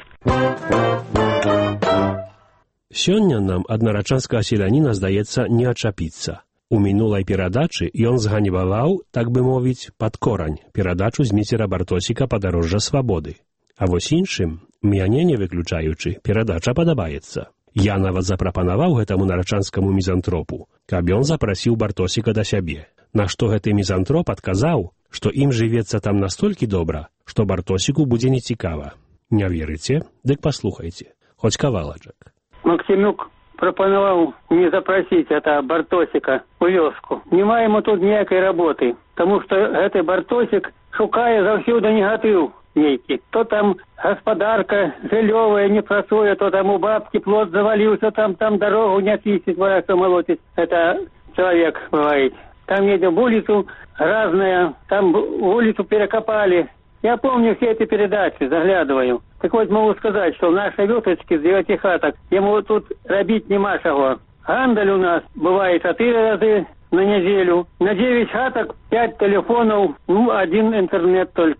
Сёння нам ад нарачанскага селяніна, здаецца, не ачапіцца. У мінулай перадачы ён зганьбаваў, так бы мовіць, пад корань перадачу Зміцера Бартосіка «Падарожжа свабоды». А вось іншым, мяне не выключаючы, перадача падабаецца. Я нават запрапанаваў гэтаму нарачанскаму мізантропу, каб ён запрасіў Бартосіка да сябе. На што гэты мізантроп адказаў, што ім жывецца там настолькі добра, што Бартосіку будзе нецікава. Не верыце? Дык паслухайце. Хоць кавалачак.
Максимюк пропонував не запросить это Бартосика у вёску. Нема ему тут ніякай работы, тому что гэты Бартосик шукае заўсёды негатыў нейкі. То там гаспадарка жыллёвая не працуе, то там у бабки плот завалился, там дорогу не чистить, вояка молотить. Это человек бывает. Там едем в улицу разная, там улицу перекопали. Я помню все эти передачи, заглядываю. Так вот могу сказать, что в нашей вёсочке с 9 хаток ему тут робить нема чего. Гандаль у нас бывает 4 разы на неделю. На 9 хаток 5 телефонов, 1 интернет только.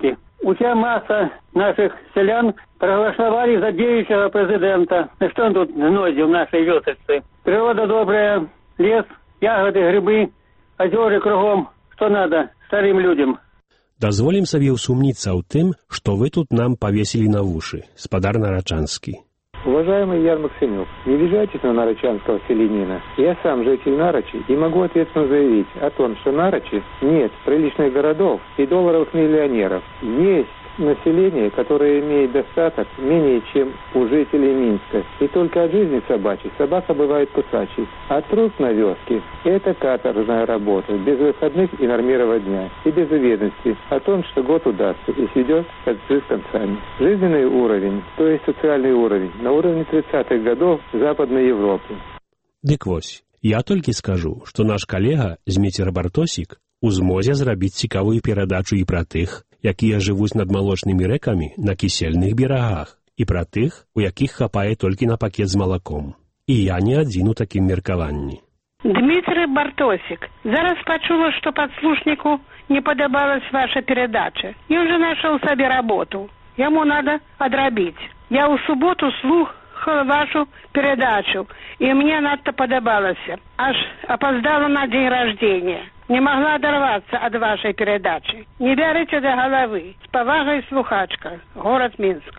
Уся масса наших селян проголосовали за действующего президента. Что он тут зносит в нашей вёсочке? Природа добрая, лес, ягоды, грибы, озера кругом. Что надо старым людям?
Дазволім сабе ўсумніцца ў тым, што вы тут нам повесили на уши, спадар Нарочанский.
Уважаемый Ян Максимюк, не обижайтесь на нарочанского селянина. Я сам житель Нарочи и могу ответственно заявить о том, что Нарочи нет приличных городов и долларовых миллионеров. Есть население, которое имеет достаток менее, чем у жителей Минска. И только от жизни собачьей собака бывает кусачей. А труд на вёске – это каторжная работа, без выходных и нормированного дня, и без уверенности о том, что год удастся и сведет концы с концами. Жизненный уровень, то есть социальный уровень, на уровне 30-х годов Западной Европы.
Дык вось, я толькі скажу, што наш калега Зміцер Бартосік у змозе зрабіць цікавую перадачу і пра тых, якія жывуць над малочнымі рэкамі на кісельных берагах, і пра тых, у якіх хапае толькі на пакет з малаком. І я не адзін у такім меркаванні.
Дмитрий Бартосик, зараз почула, что подслушнику не подобалась ваша передача. И он же нашел себе работу. Ему надо одробить. Я у субботу слухала вашу передачу, и мне надто подобалось. Аж опоздала на день рождения. Не могла оторваться от вашей передачи. Не берите до головы. С повагой, слухачка. Город Минск.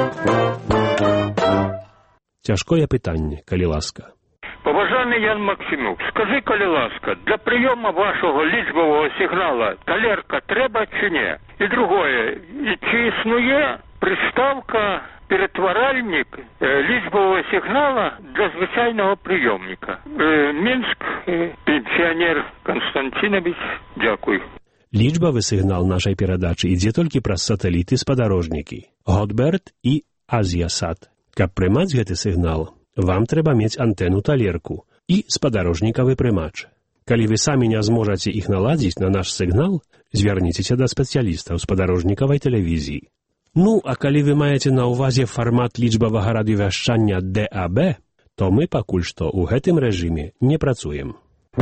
Цяжкое пытанне, калі ласка.
Поважаний Ян Максимюк, скажи, коли ласка, для прийому вашого лічбового сигнала талерка треба чи ні? І другое, чи існує приставка перетворальник лічбового сигнала для звичайного прийомника? Мінськ, пенсіонер Константинович, дякую.
Лічбавы сігнал нашай перадачы ідзе толькі праз сатэліты спадарожнікі Готберт і Азіасат. Каб прымаць гэты сігнал, вам трэба мець антэну талерку і спадарожнікавы прымач. Калі вы самі не зможаце іх наладзіць на наш сігнал, звярніцеся да спецыялістаў спадарожнікавай тэлевізіі. Ну, а калі вы маеце на ўвазе фармат лічбавага радыёвяшчання DAB, то мы пакуль што ў гэтым рэжыме не працуем.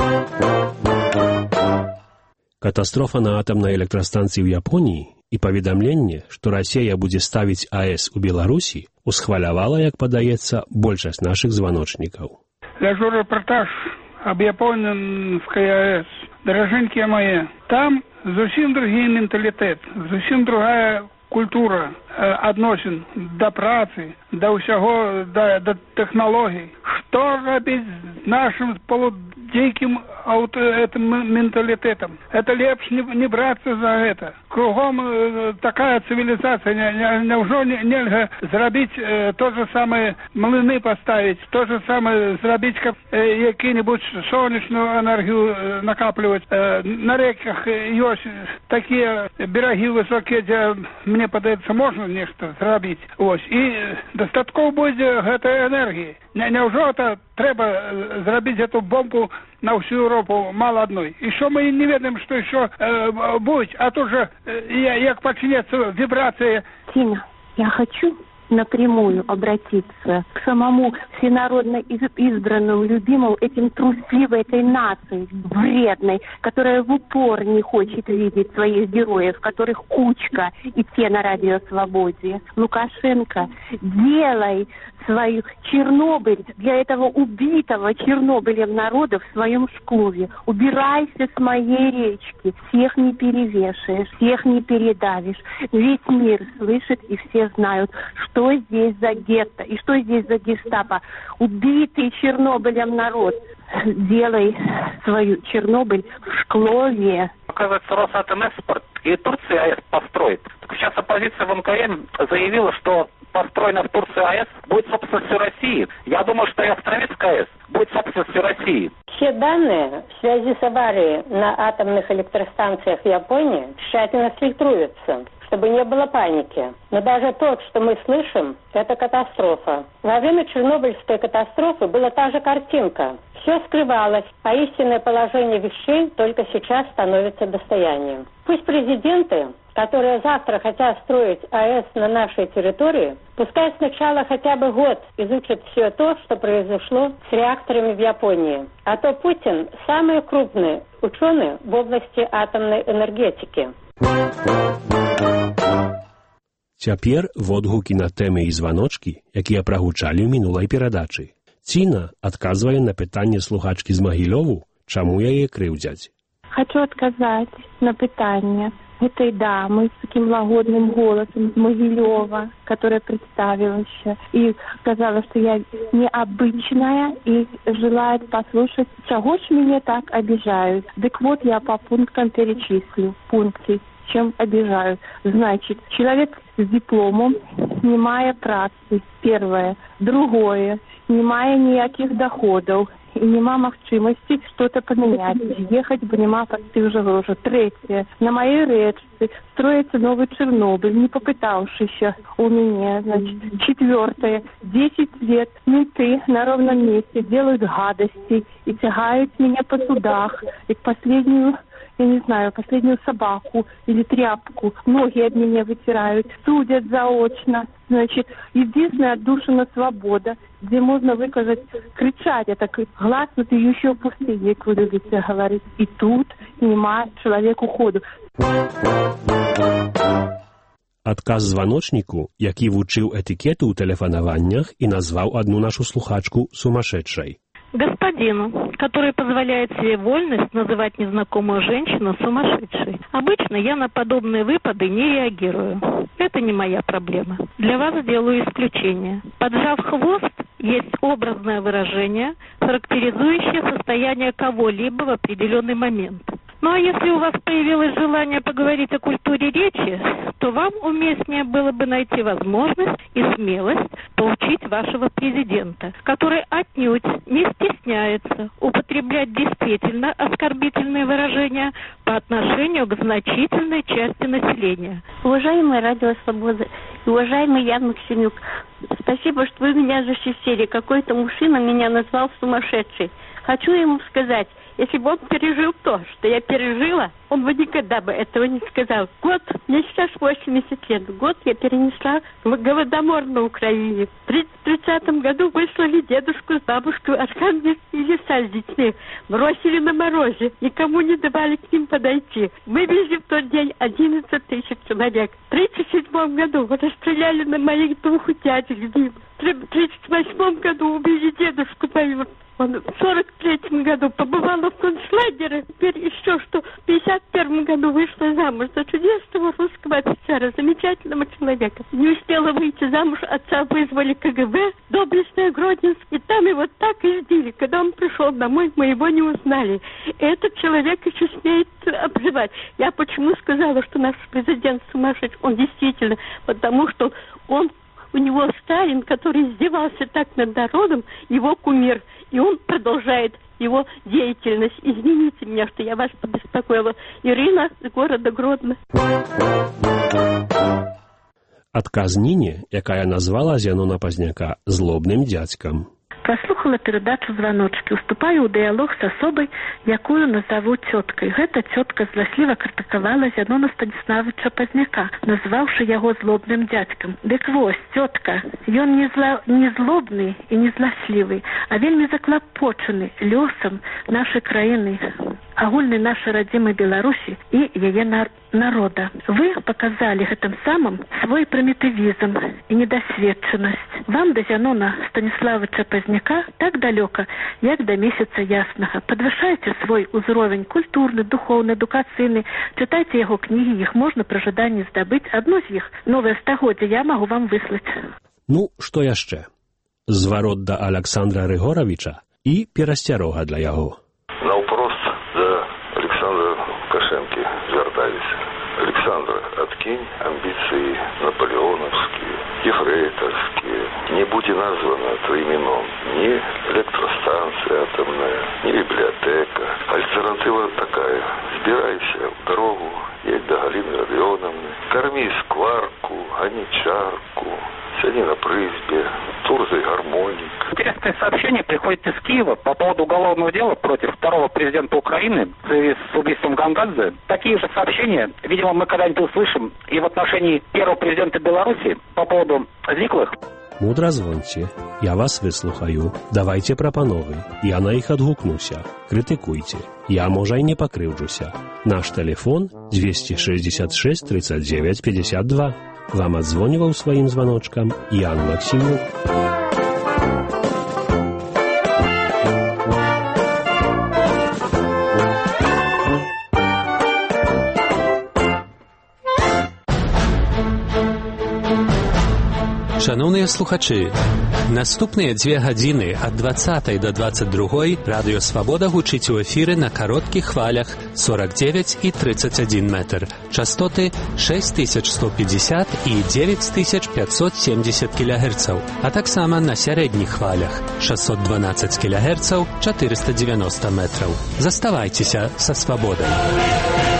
Катастрофа на атамнай электрастанцыі ў Японіі і паведамленне, што Расія будзе ставіць АЭС у Беларусі, усхвалявала, як падаецца, большасць нашых званочнікаў.
Ляжу репортаж об японской АЭС. Дороженькие мои, там зовсім другий менталитет, зовсім другая культура адносін до працы, до усяго, до технологий. Что робить с нашим полудиким этим менталитетом? Это лепш не браться за это. Кругом такая цивилизация. Неужо нельзя зробить то же самое, млыны поставить, то же самое зробить, как какие-нибудь солнечную энергию накапливать. На реках есть такие береги высокие, где, мне подается, можно нечто зробить. Ось. И достатково будет этой энергии. Неужо это треба зробить эту бомбу на всю Европу мало одной? И что мы не ведаем, что еще будет, а то же, як почнется вибрация.
Тина, я хочу напрямую обратиться к самому всенародно избранному, любимому, этим трусливой, этой нации вредной, которая в упор не хочет видеть своих героев, которых кучка, и те на Радио Свободе. Лукашенко, делай свою Чернобыль для этого убитого Чернобылем народа в своем шклове. Убирайся с моей речки. Всех не перевешаешь, всех не передавишь. Весь мир слышит и все знают, что здесь за гетто и что здесь за гестапо. Убитый Чернобылем народ. Делай свою Чернобыль в шклове.
Оказывается, Росатомэкспорт и Турция АЭС построит. Так сейчас оппозиция в МКН заявила, что построена в Турции АЭС будет собственностью России. Я думаю, что и Островецкая АЭС будет собственностью России.
Все данные в связи с аварией на атомных электростанциях в Японии тщательно фильтруются, чтобы не было паники. Но даже то, что мы слышим, это катастрофа. Во время Чернобыльской катастрофы была та же картинка. Все скрывалось, а истинное положение вещей только сейчас становится достоянием. Пусть президенты, которые завтра хотят строить АЭС на нашей территории, пускай сначала хотя бы год изучат все то, что произошло с реакторами в Японии. А то Путин – самый крупный ученый в области атомной энергетики.
Цяпер водгукі на тэмы і званочкі, якія прагучалі ў минулай перадачы. Ціна адказвае на пытанне слухачкі з Магілёву, чаму яе крыўдзяць.
Хочу отказать на пытание этой дамы с таким лагодным голосом из Могилева, которая представилась и сказала, что я необычная и желает послушать, чего ж меня так обижают. Так вот, я по пунктам перечислю пункты, чем обижают. Значит, человек с дипломом, не мая працы, первое. Другое, не мая никаких доходов. И нема магчимости что-то поменять. Ехать бы нема под тых же грошей. Третье. На моей речке строится новый Чернобыль, не попытавшийся у меня. Значит, четвертое. 10 лет менты на ровном месте делают гадости и тягают меня по судах. И последнюю, я не знаю, последнюю собаку или тряпку. Ноги об меня вытирают, судят заочно. Значит, единственная отдушина свобода, где можно выказать, кричать, это гласно ты еще в пустыне, как вы любите говорить. И тут нема человеку ходу.
Адказ званочніку, які вучыў этыкету ў тэлефанаваннях і назваў одну нашу слухачку сумасшедшей.
Господину, который позволяет себе вольность называть незнакомую женщину сумасшедшей. Обычно я на подобные выпады не реагирую. Это не моя проблема. Для вас делаю исключение. Поджав хвост есть образное выражение, характеризующее состояние кого-либо в определенный момент. Ну а если у вас появилось желание поговорить о культуре речи, то вам уместнее было бы найти возможность и смелость поучить вашего президента, который отнюдь не стесняется употреблять действительно оскорбительные выражения по отношению к значительной части населения.
Уважаемый Радио Свобода и уважаемый Ян Максимюк, спасибо, что вы меня защитили. Какой-то мужчина меня назвал сумасшедшей. Хочу ему сказать, если бы он пережил то, что я пережила, он бы никогда бы этого не сказал. Год, мне сейчас 80 лет, год я перенесла голодомор на Украине. В 1930 году выслали дедушку с бабушкой в Архангельские леса с детьми. Бросили на морозе, никому не давали к ним подойти. Вывезли в тот день 11 тысяч человек. В 1937 году расстреляли на моих двух дядек. В 1938 году убили дедушку мою. Он в 1943 году побывала в концлагере. Теперь еще что, в 1951 году вышла замуж за чудесного русского офицера, замечательного человека. Не успела выйти замуж, отца вызвали КГБ, доблестная Гродненск, и там его так избили. Когда он пришел домой, мы его не узнали. Этот человек еще смеет обзывать. Я почему сказала, что наш президент сумасшедший? Он действительно, потому что у него Сталин, который издевался так над народом, его кумир. И он продолжает его деятельность. Извините меня, что я вас побеспокоила. Ирина из города Гродно.
Адказ Ніні, якая назвала Зянона Пазняка злобным дядькам.
Прослухала передачу «Звоночки». Уступаю ў дыялог с особой, якую назову теткой. Гэта тетка зласліва критиковала Зянона Станіславовича Пазняка, назвавши яго злобным дядькам. Дык вось, тетка, ён не злобны и не зласлівы, а вельмі заклапочаны лёсам нашей краіны, агульнай нашай радзімай Беларусі і яе народа. Вы показали гэтым самым свой примитивизм и недосведчанасць. Вам до Зянона Станіславовича Пазняка так далёка, як до месяца яснага. Подвышайте свой узровень культурны, духовны, адукацыйны, читайте яго кнігі, іх можна пры жаданні здабыць. Адну з іх, новае стагоддзе, я магу вам выслаць.
Ну, што яшчэ? Зварот да Александра Рыгоравіча і перасцярога для яго.
Наўпрост да Александра Лукашэнкі звярталіся. Александр, откинь амбиции наполеоновские, ефрейторские. Не будь названа твоим именем ни электростанция атомная, ни библиотека. Альтернатива такая. Сбирайся в дорогу, едь до Галины Родионовны, корми скварку, гони чарку, сиди на призбе, турзай гармоник.
Интересное сообщение приходит из Киева по поводу уголовного дела против второго президента Украины в связи с убийством Гангадзе. Такие же сообщения, видимо, мы когда-нибудь услышим и в отношении первого президента Беларуси по поводу зниклых.
Мудра звоньте, я вас выслухаю. Давайте прапановы, я на іх адгукнуся. Крытыкуйте, я, можа, і не пакрыўджуся. Наш телефон 266 39 52. Вам адзвоніваў сваім званочкам Ян Максімюк.
Шановныя слухачы, наступныя 2 гадзіны ад 20 до 22 радыё Свабода гучыць у эфіры на кароткіх хвалях 49 і 31 метр. Частоты 6150 і 9570 кГц, а таксама на сярэдніх хвалях 612 кГц, 490 метраў. Заставайцеся са Свабодай.